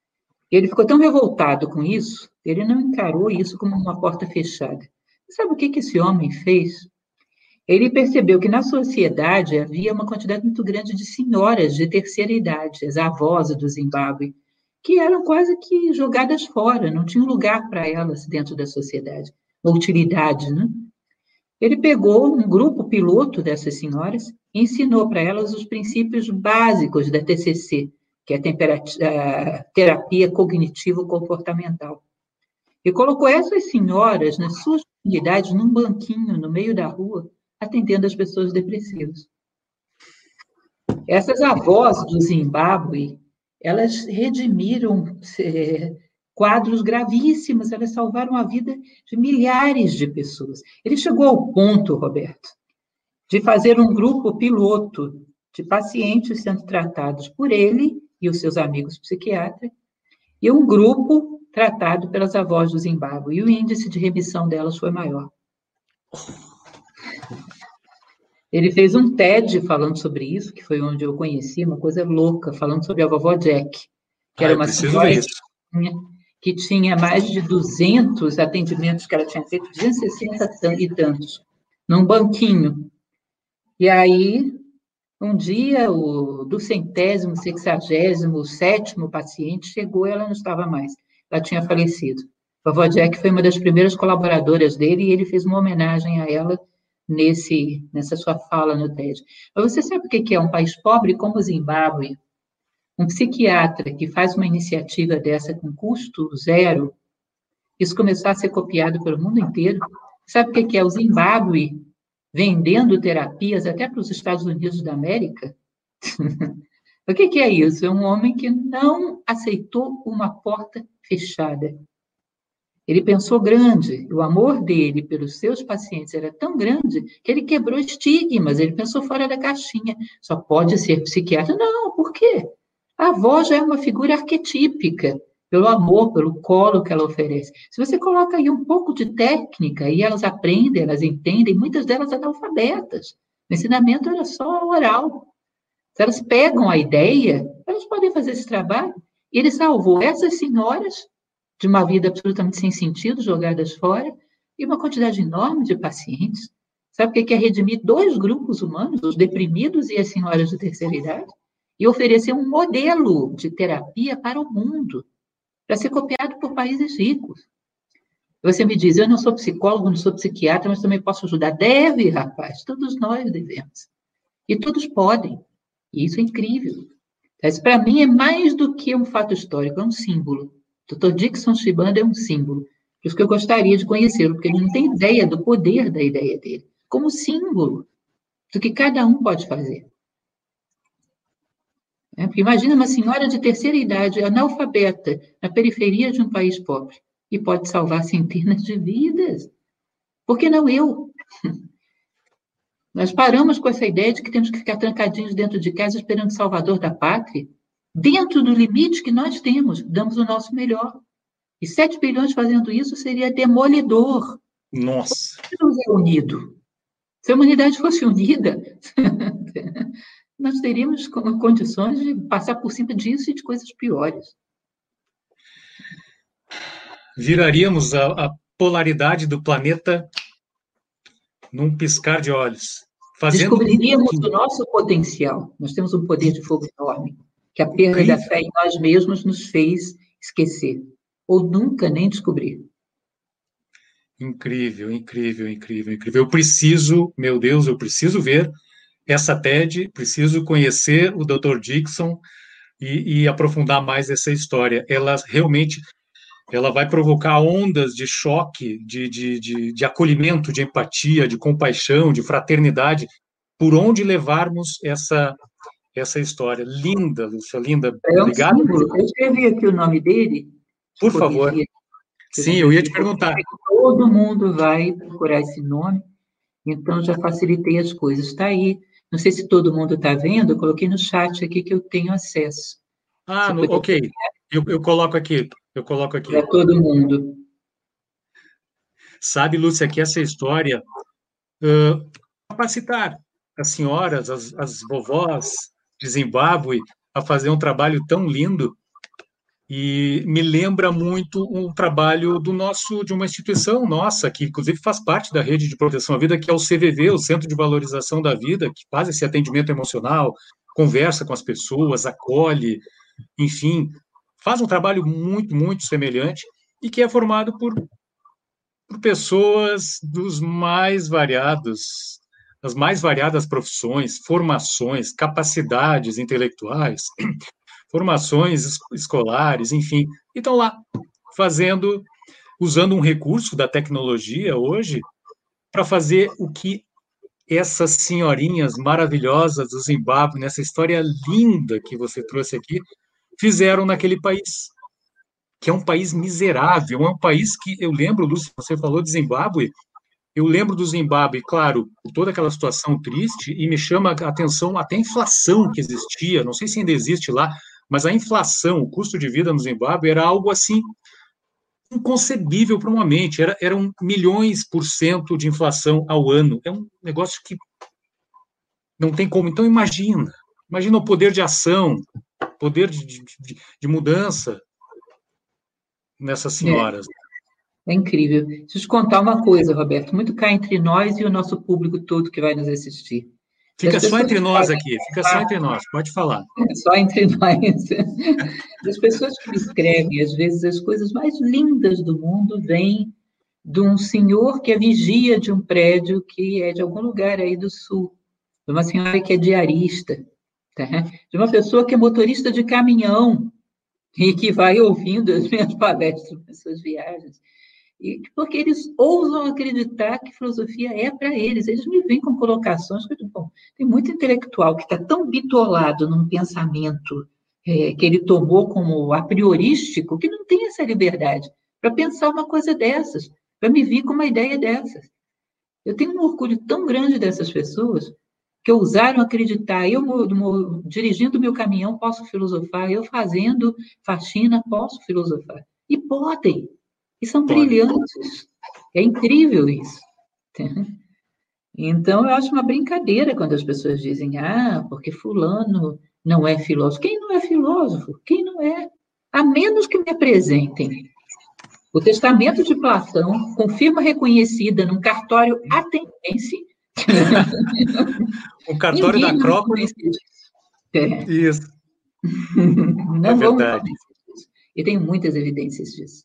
Ele ficou tão revoltado com isso, ele não encarou isso como uma porta fechada. Sabe o que, que esse homem fez? Ele percebeu que na sociedade havia uma quantidade muito grande de senhoras de terceira idade, as avós do Zimbábue, que eram quase que jogadas fora, não tinha lugar para elas dentro da sociedade, uma utilidade, né? Ele pegou um grupo piloto dessas senhoras e ensinou para elas os princípios básicos da T C C, que é a terapia cognitivo-comportamental. E colocou essas senhoras, nas suas comunidades, num banquinho no meio da rua, atendendo as pessoas depressivas. Essas avós do Zimbábue, elas redimiram é, quadros gravíssimos, elas salvaram a vida de milhares de pessoas. Ele chegou ao ponto, Roberto, de fazer um grupo piloto de pacientes sendo tratados por ele e os seus amigos psiquiatras, e um grupo tratado pelas avós do Zimbábue, e o índice de remissão delas foi maior. Ele fez um TED falando sobre isso, que foi onde eu conheci, uma coisa louca, falando sobre a vovó Jack, que ah, era uma senhora ver isso. Que, tinha, que tinha mais de duzentos atendimentos que ela tinha feito, duzentos e sessenta e tantos, num banquinho. E aí, um dia, o, do centésimo, sexagésimo, sétimo paciente chegou e ela não estava mais. Ela tinha falecido. A vovó Jack foi uma das primeiras colaboradoras dele e ele fez uma homenagem a ela nesse, nessa sua fala no TED. Mas você sabe o que é um país pobre como o Zimbábue? Um psiquiatra que faz uma iniciativa dessa com custo zero, isso começou a ser copiado pelo mundo inteiro. Sabe o que é o Zimbábue vendendo terapias até para os Estados Unidos da América? O que é isso? É um homem que não aceitou uma porta fechada. Ele pensou grande, o amor dele pelos seus pacientes era tão grande que ele quebrou estigmas, ele pensou fora da caixinha. Só pode ser psiquiatra? Não, por quê? A avó já é uma figura arquetípica, pelo amor, pelo colo que ela oferece. Se você coloca aí um pouco de técnica e elas aprendem, elas entendem, muitas delas analfabetas. O ensinamento era só oral. Se elas pegam a ideia, elas podem fazer esse trabalho. Ele salvou essas senhoras de uma vida absolutamente sem sentido, jogadas fora, e uma quantidade enorme de pacientes. Sabe o que é redimir dois grupos humanos, os deprimidos e as senhoras de terceira idade, e oferecer um modelo de terapia para o mundo, para ser copiado por países ricos. Você me diz, eu não sou psicólogo, não sou psiquiatra, mas também posso ajudar. Deve, rapaz, todos nós devemos. E todos podem. E isso é incrível. Isso, para mim, é mais do que um fato histórico, é um símbolo. doutor Dixon Chibanda é um símbolo. Por isso que eu gostaria de conhecê-lo, porque ele não tem ideia do poder da ideia dele, como símbolo do que cada um pode fazer. É, porque imagina uma senhora de terceira idade, analfabeta, na periferia de um país pobre, e pode salvar centenas de vidas. Por que não eu? Nós paramos com essa ideia de que temos que ficar trancadinhos dentro de casa esperando o salvador da pátria. Dentro do limite que nós temos, damos o nosso melhor. E sete bilhões fazendo isso seria demolidor. Nossa! Se não é unido. Se a humanidade fosse unida, nós teríamos condições de passar por cima disso e de coisas piores. Viraríamos a, a polaridade do planeta num piscar de olhos. Fazendo Descobriríamos o nosso potencial. Nós temos um poder de fogo enorme, que a perda Incrível. da fé em nós mesmos nos fez esquecer, ou nunca nem descobrir. Incrível, incrível, incrível, incrível. Eu preciso, meu Deus, eu preciso ver essa TED, preciso conhecer o doutor Dixon e, e aprofundar mais essa história. Ela realmente... ela vai provocar ondas de choque, de, de, de, de acolhimento, de empatia, de compaixão, de fraternidade, por onde levarmos essa, essa história. Linda, Lúcia, linda. É um Obrigado. símbolo. Eu escrevi aqui o nome dele. Por favor. Sim, eu ia te perguntar. Todo mundo vai procurar esse nome, então já facilitei as coisas. Está aí. Não sei se todo mundo está vendo, eu coloquei no chat aqui que eu tenho acesso. Ah, no, ok. Eu, eu coloco aqui. Eu coloco aqui. Para todo mundo. Sabe, Lúcia, que essa história uh, capacitar as senhoras, as, as vovós de Zimbábue a fazer um trabalho tão lindo e me lembra muito um trabalho do nosso, de uma instituição nossa, que inclusive faz parte da rede de proteção à vida, que é o C V V, o Centro de Valorização da Vida, que faz esse atendimento emocional, conversa com as pessoas, acolhe, enfim, faz um trabalho muito, muito semelhante e que é formado por, por pessoas dos mais variados, das mais variadas profissões, formações, capacidades intelectuais, formações escolares, enfim, e estão lá fazendo, usando um recurso da tecnologia hoje para fazer o que essas senhorinhas maravilhosas do Zimbábue, nessa história linda que você trouxe aqui, fizeram naquele país, que é um país miserável, é um país que, eu lembro, Lúcia, você falou de Zimbábue, eu lembro do Zimbábue, claro, toda aquela situação triste, e me chama a atenção até a inflação que existia, não sei se ainda existe lá, mas a inflação, o custo de vida no Zimbábue era algo assim inconcebível para uma mente, era, eram milhões por cento de inflação ao ano, é um negócio que não tem como. Então imagina, imagina o poder de ação, poder de, de, de mudança nessas senhoras. É, é incrível. Deixa eu te contar uma coisa, Roberto, muito cá entre nós e o nosso público todo que vai nos assistir. Fica só entre nós aqui, fica só entre nós, pode falar. Só entre nós. As pessoas que me escrevem, às vezes, as coisas mais lindas do mundo vêm de um senhor que é vigia de um prédio que é de algum lugar aí do sul, de uma senhora que é diarista, tá? De uma pessoa que é motorista de caminhão e que vai ouvindo as minhas palestras nas suas viagens. E porque eles ousam acreditar que filosofia é para eles. Eles me vêm com colocações que, bom, tem muito intelectual que está tão bitolado num pensamento é, que ele tomou como a priorístico, que não tem essa liberdade para pensar uma coisa dessas, para me vir com uma ideia dessas. Eu tenho um orgulho tão grande dessas pessoas que ousaram acreditar. Eu, dirigindo meu caminhão, posso filosofar. Eu, fazendo faxina, posso filosofar. E podem. E são Pode. brilhantes. É incrível isso. Então, eu acho uma brincadeira quando as pessoas dizem, ah, porque fulano não é filósofo. Quem não é filósofo? Quem não é? a menos que me apresentem o testamento de Platão, com firma reconhecida num cartório ateniense. O cartório da Acrópole. É. Isso. Não é vão verdade. disso. E tenho muitas evidências disso.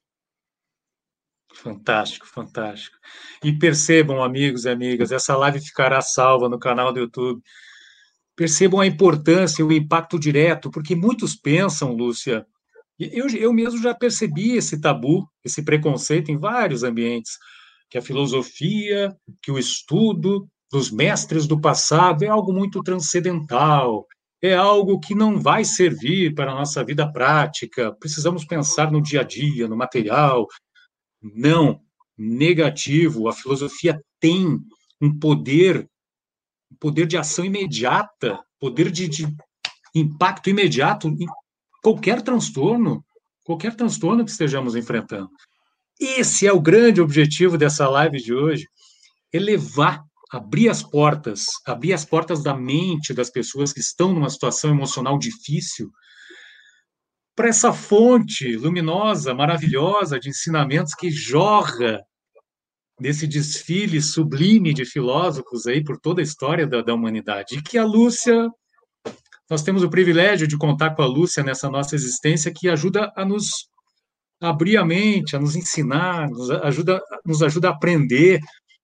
Fantástico, fantástico. E percebam, amigos e amigas, essa live ficará salva no canal do YouTube. Percebam a importância e o impacto direto, porque muitos pensam, Lúcia, eu, eu mesmo já percebi esse tabu, esse preconceito em vários ambientes, que a filosofia, que o estudo dos mestres do passado é algo muito transcendental, é algo que não vai servir para a nossa vida prática, precisamos pensar no dia a dia, no material. Não, negativo, a filosofia tem um poder, um poder de ação imediata, poder de, de impacto imediato em qualquer transtorno, qualquer transtorno que estejamos enfrentando. Esse é o grande objetivo dessa live de hoje, elevar, abrir as portas, abrir as portas da mente das pessoas que estão numa situação emocional difícil, para essa fonte luminosa, maravilhosa de ensinamentos que jorra desse desfile sublime de filósofos aí por toda a história da, da humanidade. E que a Lúcia, nós temos o privilégio de contar com a Lúcia nessa nossa existência, que ajuda a nos abrir a mente, a nos ensinar, nos ajuda, nos ajuda a aprender,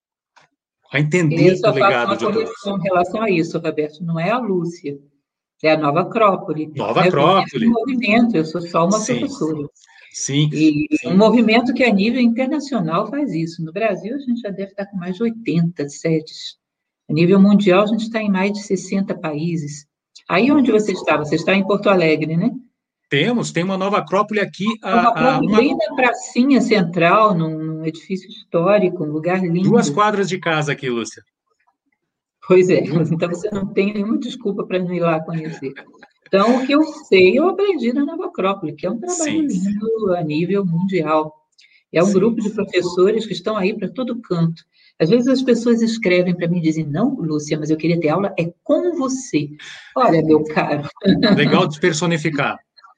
a entender Eu o só faço legado uma de todos. correção em relação a isso, Roberto. Não é a Lúcia, é a Nova Acrópole. Nova Eu pertenço Acrópole. ao movimento, eu sou só uma Sim, professora. sim, E sim. um movimento que a nível internacional faz isso. No Brasil, a gente já deve estar com mais de oitenta sedes. A nível mundial, a gente está em mais de sessenta países. Aí onde você está? Você está em Porto Alegre, né? Temos, tem uma Nova Acrópole aqui. Uma A, a, Acrópole uma, bem na pracinha central, num, num edifício histórico, um lugar lindo. duas quadras de casa aqui, Lúcia. Pois é, então você não tem nenhuma desculpa para não ir lá conhecer. Então, o que eu sei, eu aprendi na Nova Acrópole, que é um trabalho Sim. lindo a nível mundial. É um Sim. grupo de professores que estão aí para todo canto. Às vezes as pessoas escrevem para mim e dizem, não, Lúcia, mas eu queria ter aula, é com você. Olha, meu caro. Legal de personificar.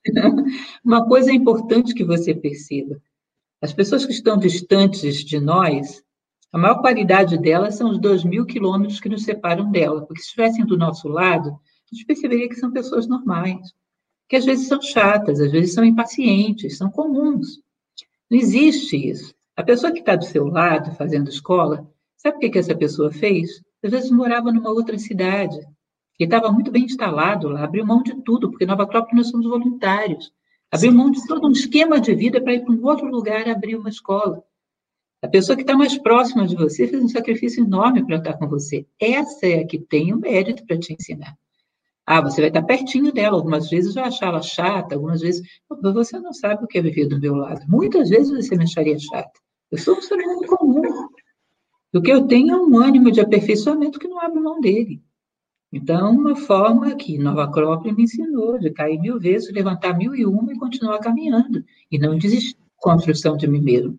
Uma coisa importante que você perceba. As pessoas que estão distantes de nós, a maior qualidade delas são os dois mil quilômetros que nos separam dela, porque se estivessem do nosso lado, a gente perceberia que são pessoas normais, que às vezes são chatas, às vezes são impacientes, são comuns. Não existe isso. A pessoa que está do seu lado, fazendo escola, sabe o que, que essa pessoa fez? Às vezes morava numa outra cidade, e estava muito bem instalado lá, abriu mão de tudo, porque Nova Acrópole nós somos voluntários. Abriu Sim. mão de todo um esquema de vida para ir para um outro lugar abrir uma escola. A pessoa que está mais próxima de você fez um sacrifício enorme para estar com você. Essa é a que tem o mérito para te ensinar. Ah, você vai estar pertinho dela. Algumas vezes eu achava chata, algumas vezes... Mas você não sabe o que é viver do meu lado. Muitas vezes você me acharia chata. Eu sou um ser humano comum. O que eu tenho é um ânimo de aperfeiçoamento que não abro mão dele. Então, uma forma que Nova Acrópole me ensinou, de cair mil vezes, levantar mil e uma e continuar caminhando. E não desistir da construção de mim mesmo.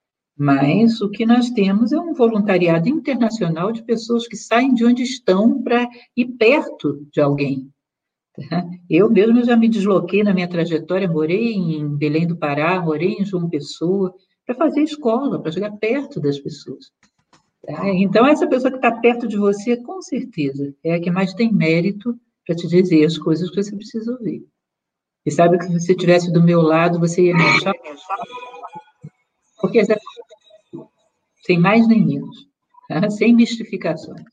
Mas o que nós temos é um voluntariado internacional de pessoas que saem de onde estão para ir perto de alguém. Eu mesmo já me desloquei na minha trajetória, morei em Belém do Pará, morei em João Pessoa, para fazer escola, para chegar perto das pessoas. Então, essa pessoa que está perto de você, com certeza, é a que mais tem mérito para te dizer as coisas que você precisa ouvir. E sabe que se você estivesse do meu lado, você ia me achar... Porque é sem mais nem menos, tá? Sem mistificações.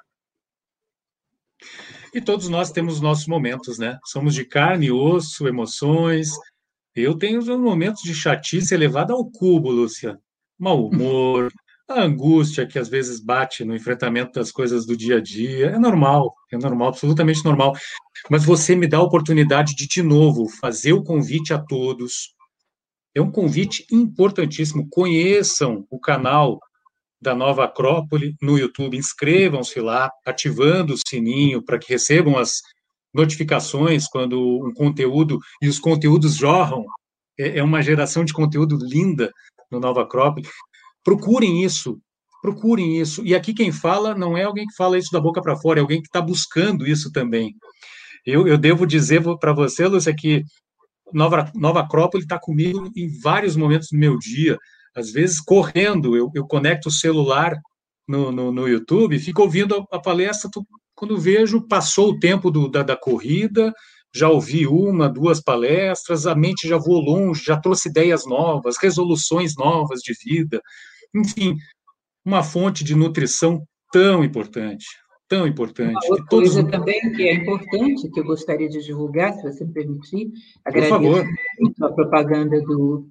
E todos nós temos nossos momentos, né? Somos de carne e osso, emoções. Eu tenho os momentos de chatice elevada ao cubo, Lúcia. Mau humor, a angústia que às vezes bate no enfrentamento das coisas do dia a dia. É normal, é normal, absolutamente normal. Mas você me dá a oportunidade de, de novo, fazer o convite a todos. É um convite importantíssimo. Conheçam o canal da Nova Acrópole no YouTube, inscrevam-se lá, ativando o sininho para que recebam as notificações quando um conteúdo, e os conteúdos jorram, é uma geração de conteúdo linda no Nova Acrópole. Procurem isso, procurem isso. E aqui quem fala não é alguém que fala isso da boca para fora, é alguém que está buscando isso também. Eu, eu devo dizer para você, Lúcia, que Nova, Nova Acrópole está comigo em vários momentos do meu dia, às vezes correndo, eu, eu conecto o celular no, no, no YouTube, fico ouvindo a, a palestra, tu, quando vejo, passou o tempo do, da, da corrida, já ouvi uma, duas palestras, a mente já voou longe, já trouxe ideias novas, resoluções novas de vida, enfim, uma fonte de nutrição tão importante, tão importante, Uma que outra todos... coisa também que é importante, que eu gostaria de divulgar, se você me permitir, Por agradeço favor. muito a propaganda do,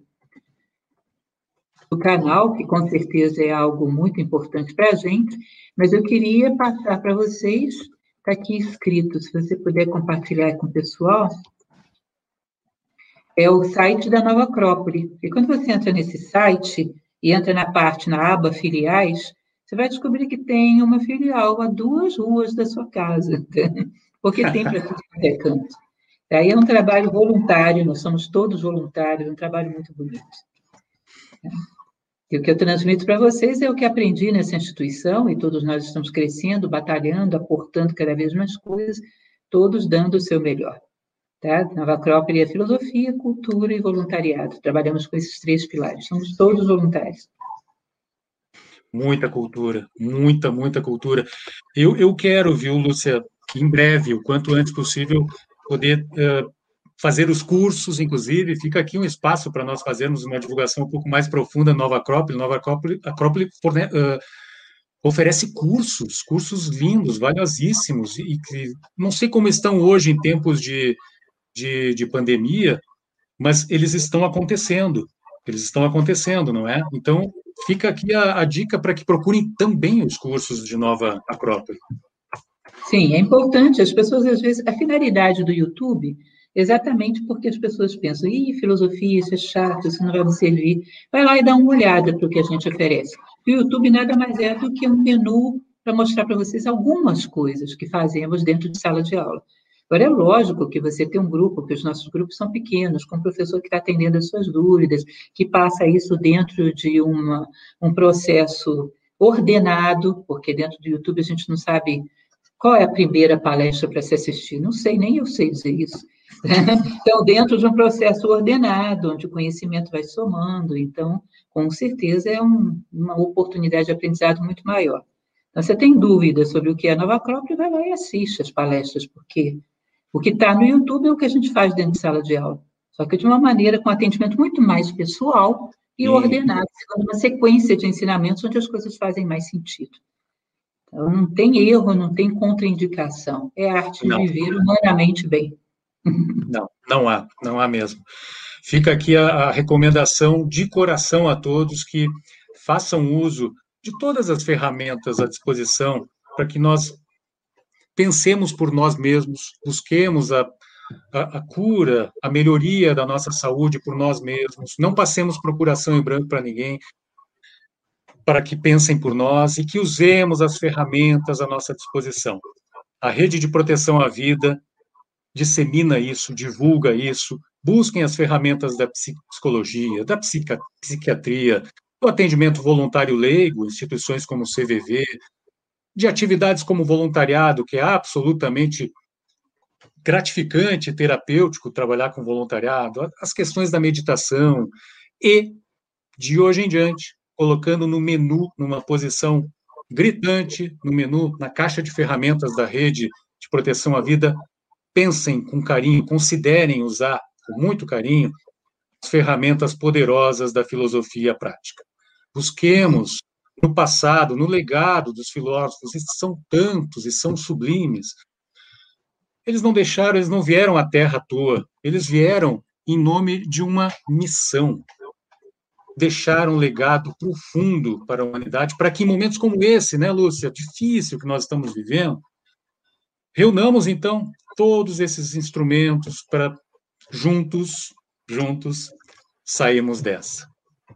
do canal, que com certeza é algo muito importante para a gente, mas eu queria passar para vocês, está aqui escrito, se você puder compartilhar com o pessoal, é o site da Nova Acrópole. E quando você entra nesse site e entra na parte, na aba filiais, você vai descobrir que tem uma filial a duas ruas da sua casa, porque tem para tudo que é canto. Aí é um trabalho voluntário, nós somos todos voluntários, um trabalho muito bonito. E o que eu transmito para vocês é o que aprendi nessa instituição, e todos nós estamos crescendo, batalhando, aportando cada vez mais coisas, todos dando o seu melhor. Tá? Nova Acrópole é filosofia, cultura e voluntariado. Trabalhamos com esses três pilares, somos todos voluntários. Muita cultura, muita, muita cultura. Eu, eu quero, viu, Lúcia, em breve, o quanto antes possível, poder uh, fazer os cursos, inclusive, fica aqui um espaço para nós fazermos uma divulgação um pouco mais profunda da Nova Acrópole. Nova Acrópole, Acrópole uh, oferece cursos, cursos lindos, valiosíssimos, e que não sei como estão hoje em tempos de, de, de pandemia, mas eles estão acontecendo, eles estão acontecendo, não é? Então, fica aqui a, a dica para que procurem também os cursos de Nova Acrópole. Sim, é importante. As pessoas, às vezes, a finalidade do YouTube, exatamente porque as pessoas pensam, ih, filosofia, isso é chato, isso não vai me servir. Vai lá e dá uma olhada para o que a gente oferece. O YouTube nada mais é do que um menu para mostrar para vocês algumas coisas que fazemos dentro de sala de aula. Agora, é lógico que você tem um grupo, que os nossos grupos são pequenos, com um professor que está atendendo as suas dúvidas, que passa isso dentro de uma, um processo ordenado, porque dentro do YouTube a gente não sabe qual é a primeira palestra para se assistir. Não sei, nem eu sei dizer isso. Então, dentro de um processo ordenado, onde o conhecimento vai somando, então, com certeza, é um, uma oportunidade de aprendizado muito maior. Então, você tem dúvidas sobre o que é Nova Acrópole, vai lá e assiste as palestras, porque o que está no YouTube é o que a gente faz dentro de sala de aula, só que de uma maneira com atendimento muito mais pessoal e ordenado, segundo uma sequência de ensinamentos onde as coisas fazem mais sentido. Então, não tem erro, não tem contraindicação. É a arte Não. de viver humanamente bem. Não, não há, não há mesmo. Fica aqui a, a recomendação de coração a todos que façam uso de todas as ferramentas à disposição para que nós pensemos por nós mesmos, busquemos a, a, a cura, a melhoria da nossa saúde por nós mesmos, não passemos procuração em branco para ninguém, para que pensem por nós e que usemos as ferramentas à nossa disposição. A Rede de Proteção à Vida dissemina isso, divulga isso, busquem as ferramentas da psicologia, da psiquiatria, do atendimento voluntário leigo, instituições como o C V V, de atividades como voluntariado, que é absolutamente gratificante, terapêutico trabalhar com voluntariado, as questões da meditação e, de hoje em diante, colocando no menu, numa posição gritante, no menu, na caixa de ferramentas da Rede de Proteção à Vida, pensem com carinho, considerem usar com muito carinho as ferramentas poderosas da filosofia prática. Busquemos no passado, no legado dos filósofos, esses são tantos e são sublimes. Eles não deixaram, eles não vieram à Terra à toa, eles vieram em nome de uma missão. Deixaram um legado profundo para a humanidade, para que em momentos como esse, né, Lúcia, difícil que nós estamos vivendo, reunamos, então, todos esses instrumentos para juntos, juntos, sairmos dessa.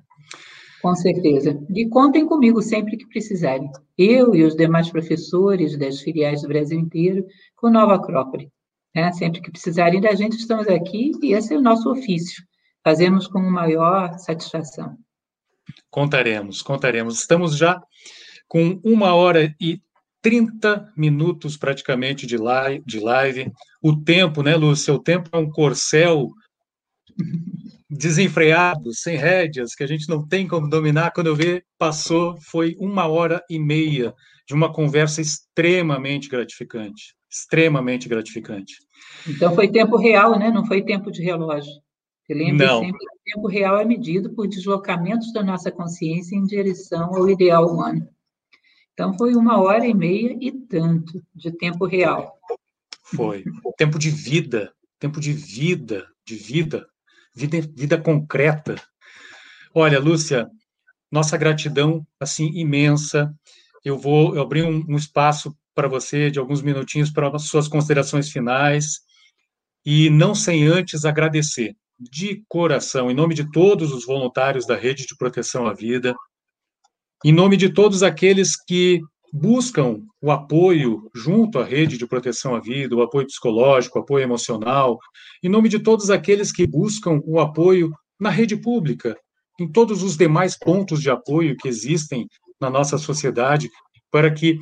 Com certeza. E contem comigo sempre que precisarem. Eu e os demais professores das filiais do Brasil inteiro, com Nova Acrópole. Né? Sempre que precisarem da gente, estamos aqui e esse é o nosso ofício. Fazemos com maior satisfação. Contaremos, contaremos. Estamos já com uma hora e trinta minutos praticamente de live, de live. O tempo, né, Lúcia? O tempo é um corcel desenfreado, sem rédeas, que a gente não tem como dominar. Quando eu vi, passou, foi uma hora e meia de uma conversa extremamente gratificante, extremamente gratificante. Então, foi tempo real, né? Não foi tempo de relógio. Você lembre Não, sempre que o tempo real é medido por deslocamentos da nossa consciência em direção ao ideal humano. Então, foi uma hora e meia e tanto de tempo real. foi. Tempo de vida, tempo de vida, de vida, vida, vida concreta. Olha, Lúcia, nossa gratidão, assim, imensa. Eu vou eu abrir um, um espaço para você de alguns minutinhos para as suas considerações finais e não sem antes agradecer de coração, em nome de todos os voluntários da Rede de Proteção à Vida, em nome de todos aqueles que buscam o apoio junto à Rede de Proteção à Vida, o apoio psicológico, o apoio emocional, em nome de todos aqueles que buscam o apoio na rede pública, em todos os demais pontos de apoio que existem na nossa sociedade, para que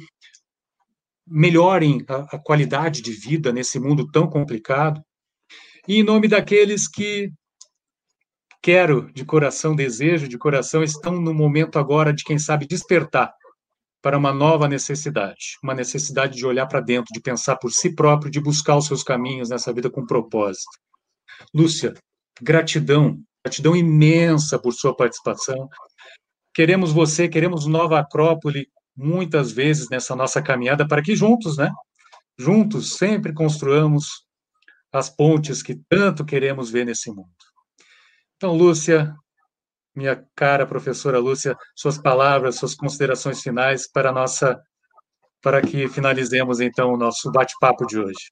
melhorem a, a qualidade de vida nesse mundo tão complicado, e em nome daqueles que quero, de coração, desejo, de coração, estão no momento agora de, quem sabe, despertar para uma nova necessidade, uma necessidade de olhar para dentro, de pensar por si próprio, de buscar os seus caminhos nessa vida com propósito. Lúcia, gratidão, gratidão imensa por sua participação. Queremos você, queremos Nova Acrópole muitas vezes nessa nossa caminhada para que juntos, né? Juntos sempre construamos as pontes que tanto queremos ver nesse mundo. Então, Lúcia, minha cara professora Lúcia, suas palavras, suas considerações finais para a nossa, para que finalizemos então o nosso bate-papo de hoje.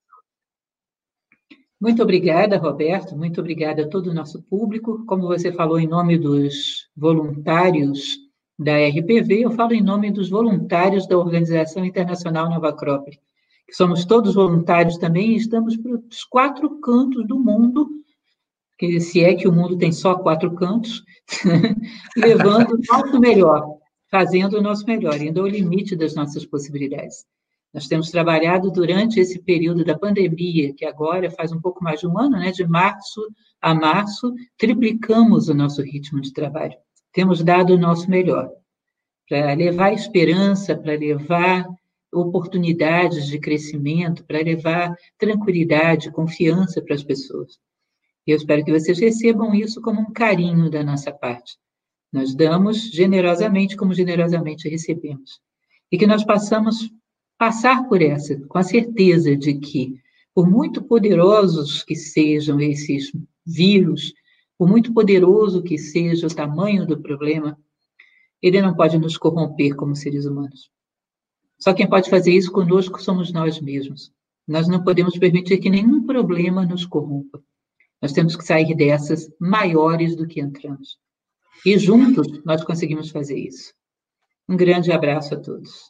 Muito obrigada, Roberto, muito obrigada a todo o nosso público. Como você falou em nome dos voluntários da R P V, eu falo em nome dos voluntários da Organização Internacional Nova Acrópole, que somos todos voluntários também e estamos para os quatro cantos do mundo, que se é que o mundo tem só quatro cantos, levando o nosso melhor, fazendo o nosso melhor, indo ao limite das nossas possibilidades. Nós temos trabalhado durante esse período da pandemia, que agora faz um pouco mais de um ano, né, de março a março, triplicamos o nosso ritmo de trabalho. Temos dado o nosso melhor para levar esperança, para levar oportunidades de crescimento, para levar tranquilidade, confiança para as pessoas. E eu espero que vocês recebam isso como um carinho da nossa parte. Nós damos generosamente como generosamente recebemos. E que nós possamos passar por essa, com a certeza de que, por muito poderosos que sejam esses vírus, por muito poderoso que seja o tamanho do problema, ele não pode nos corromper como seres humanos. Só quem pode fazer isso conosco somos nós mesmos. Nós não podemos permitir que nenhum problema nos corrompa. Nós temos que sair dessas maiores do que entramos. E juntos nós conseguimos fazer isso. Um grande abraço a todos.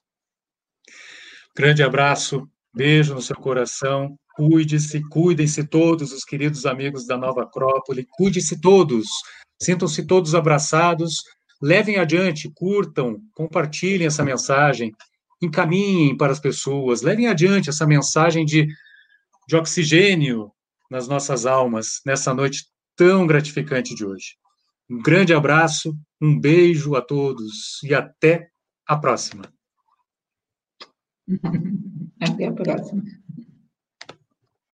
Grande abraço, beijo no seu coração. Cuide-se, cuidem-se todos os queridos amigos da Nova Acrópole. Cuide-se todos. Sintam-se todos abraçados. Levem adiante, curtam, compartilhem essa mensagem. Encaminhem para as pessoas. Levem adiante essa mensagem de, de oxigênio nas nossas almas, nessa noite tão gratificante de hoje. Um grande abraço, um beijo a todos e até a próxima. Até a próxima.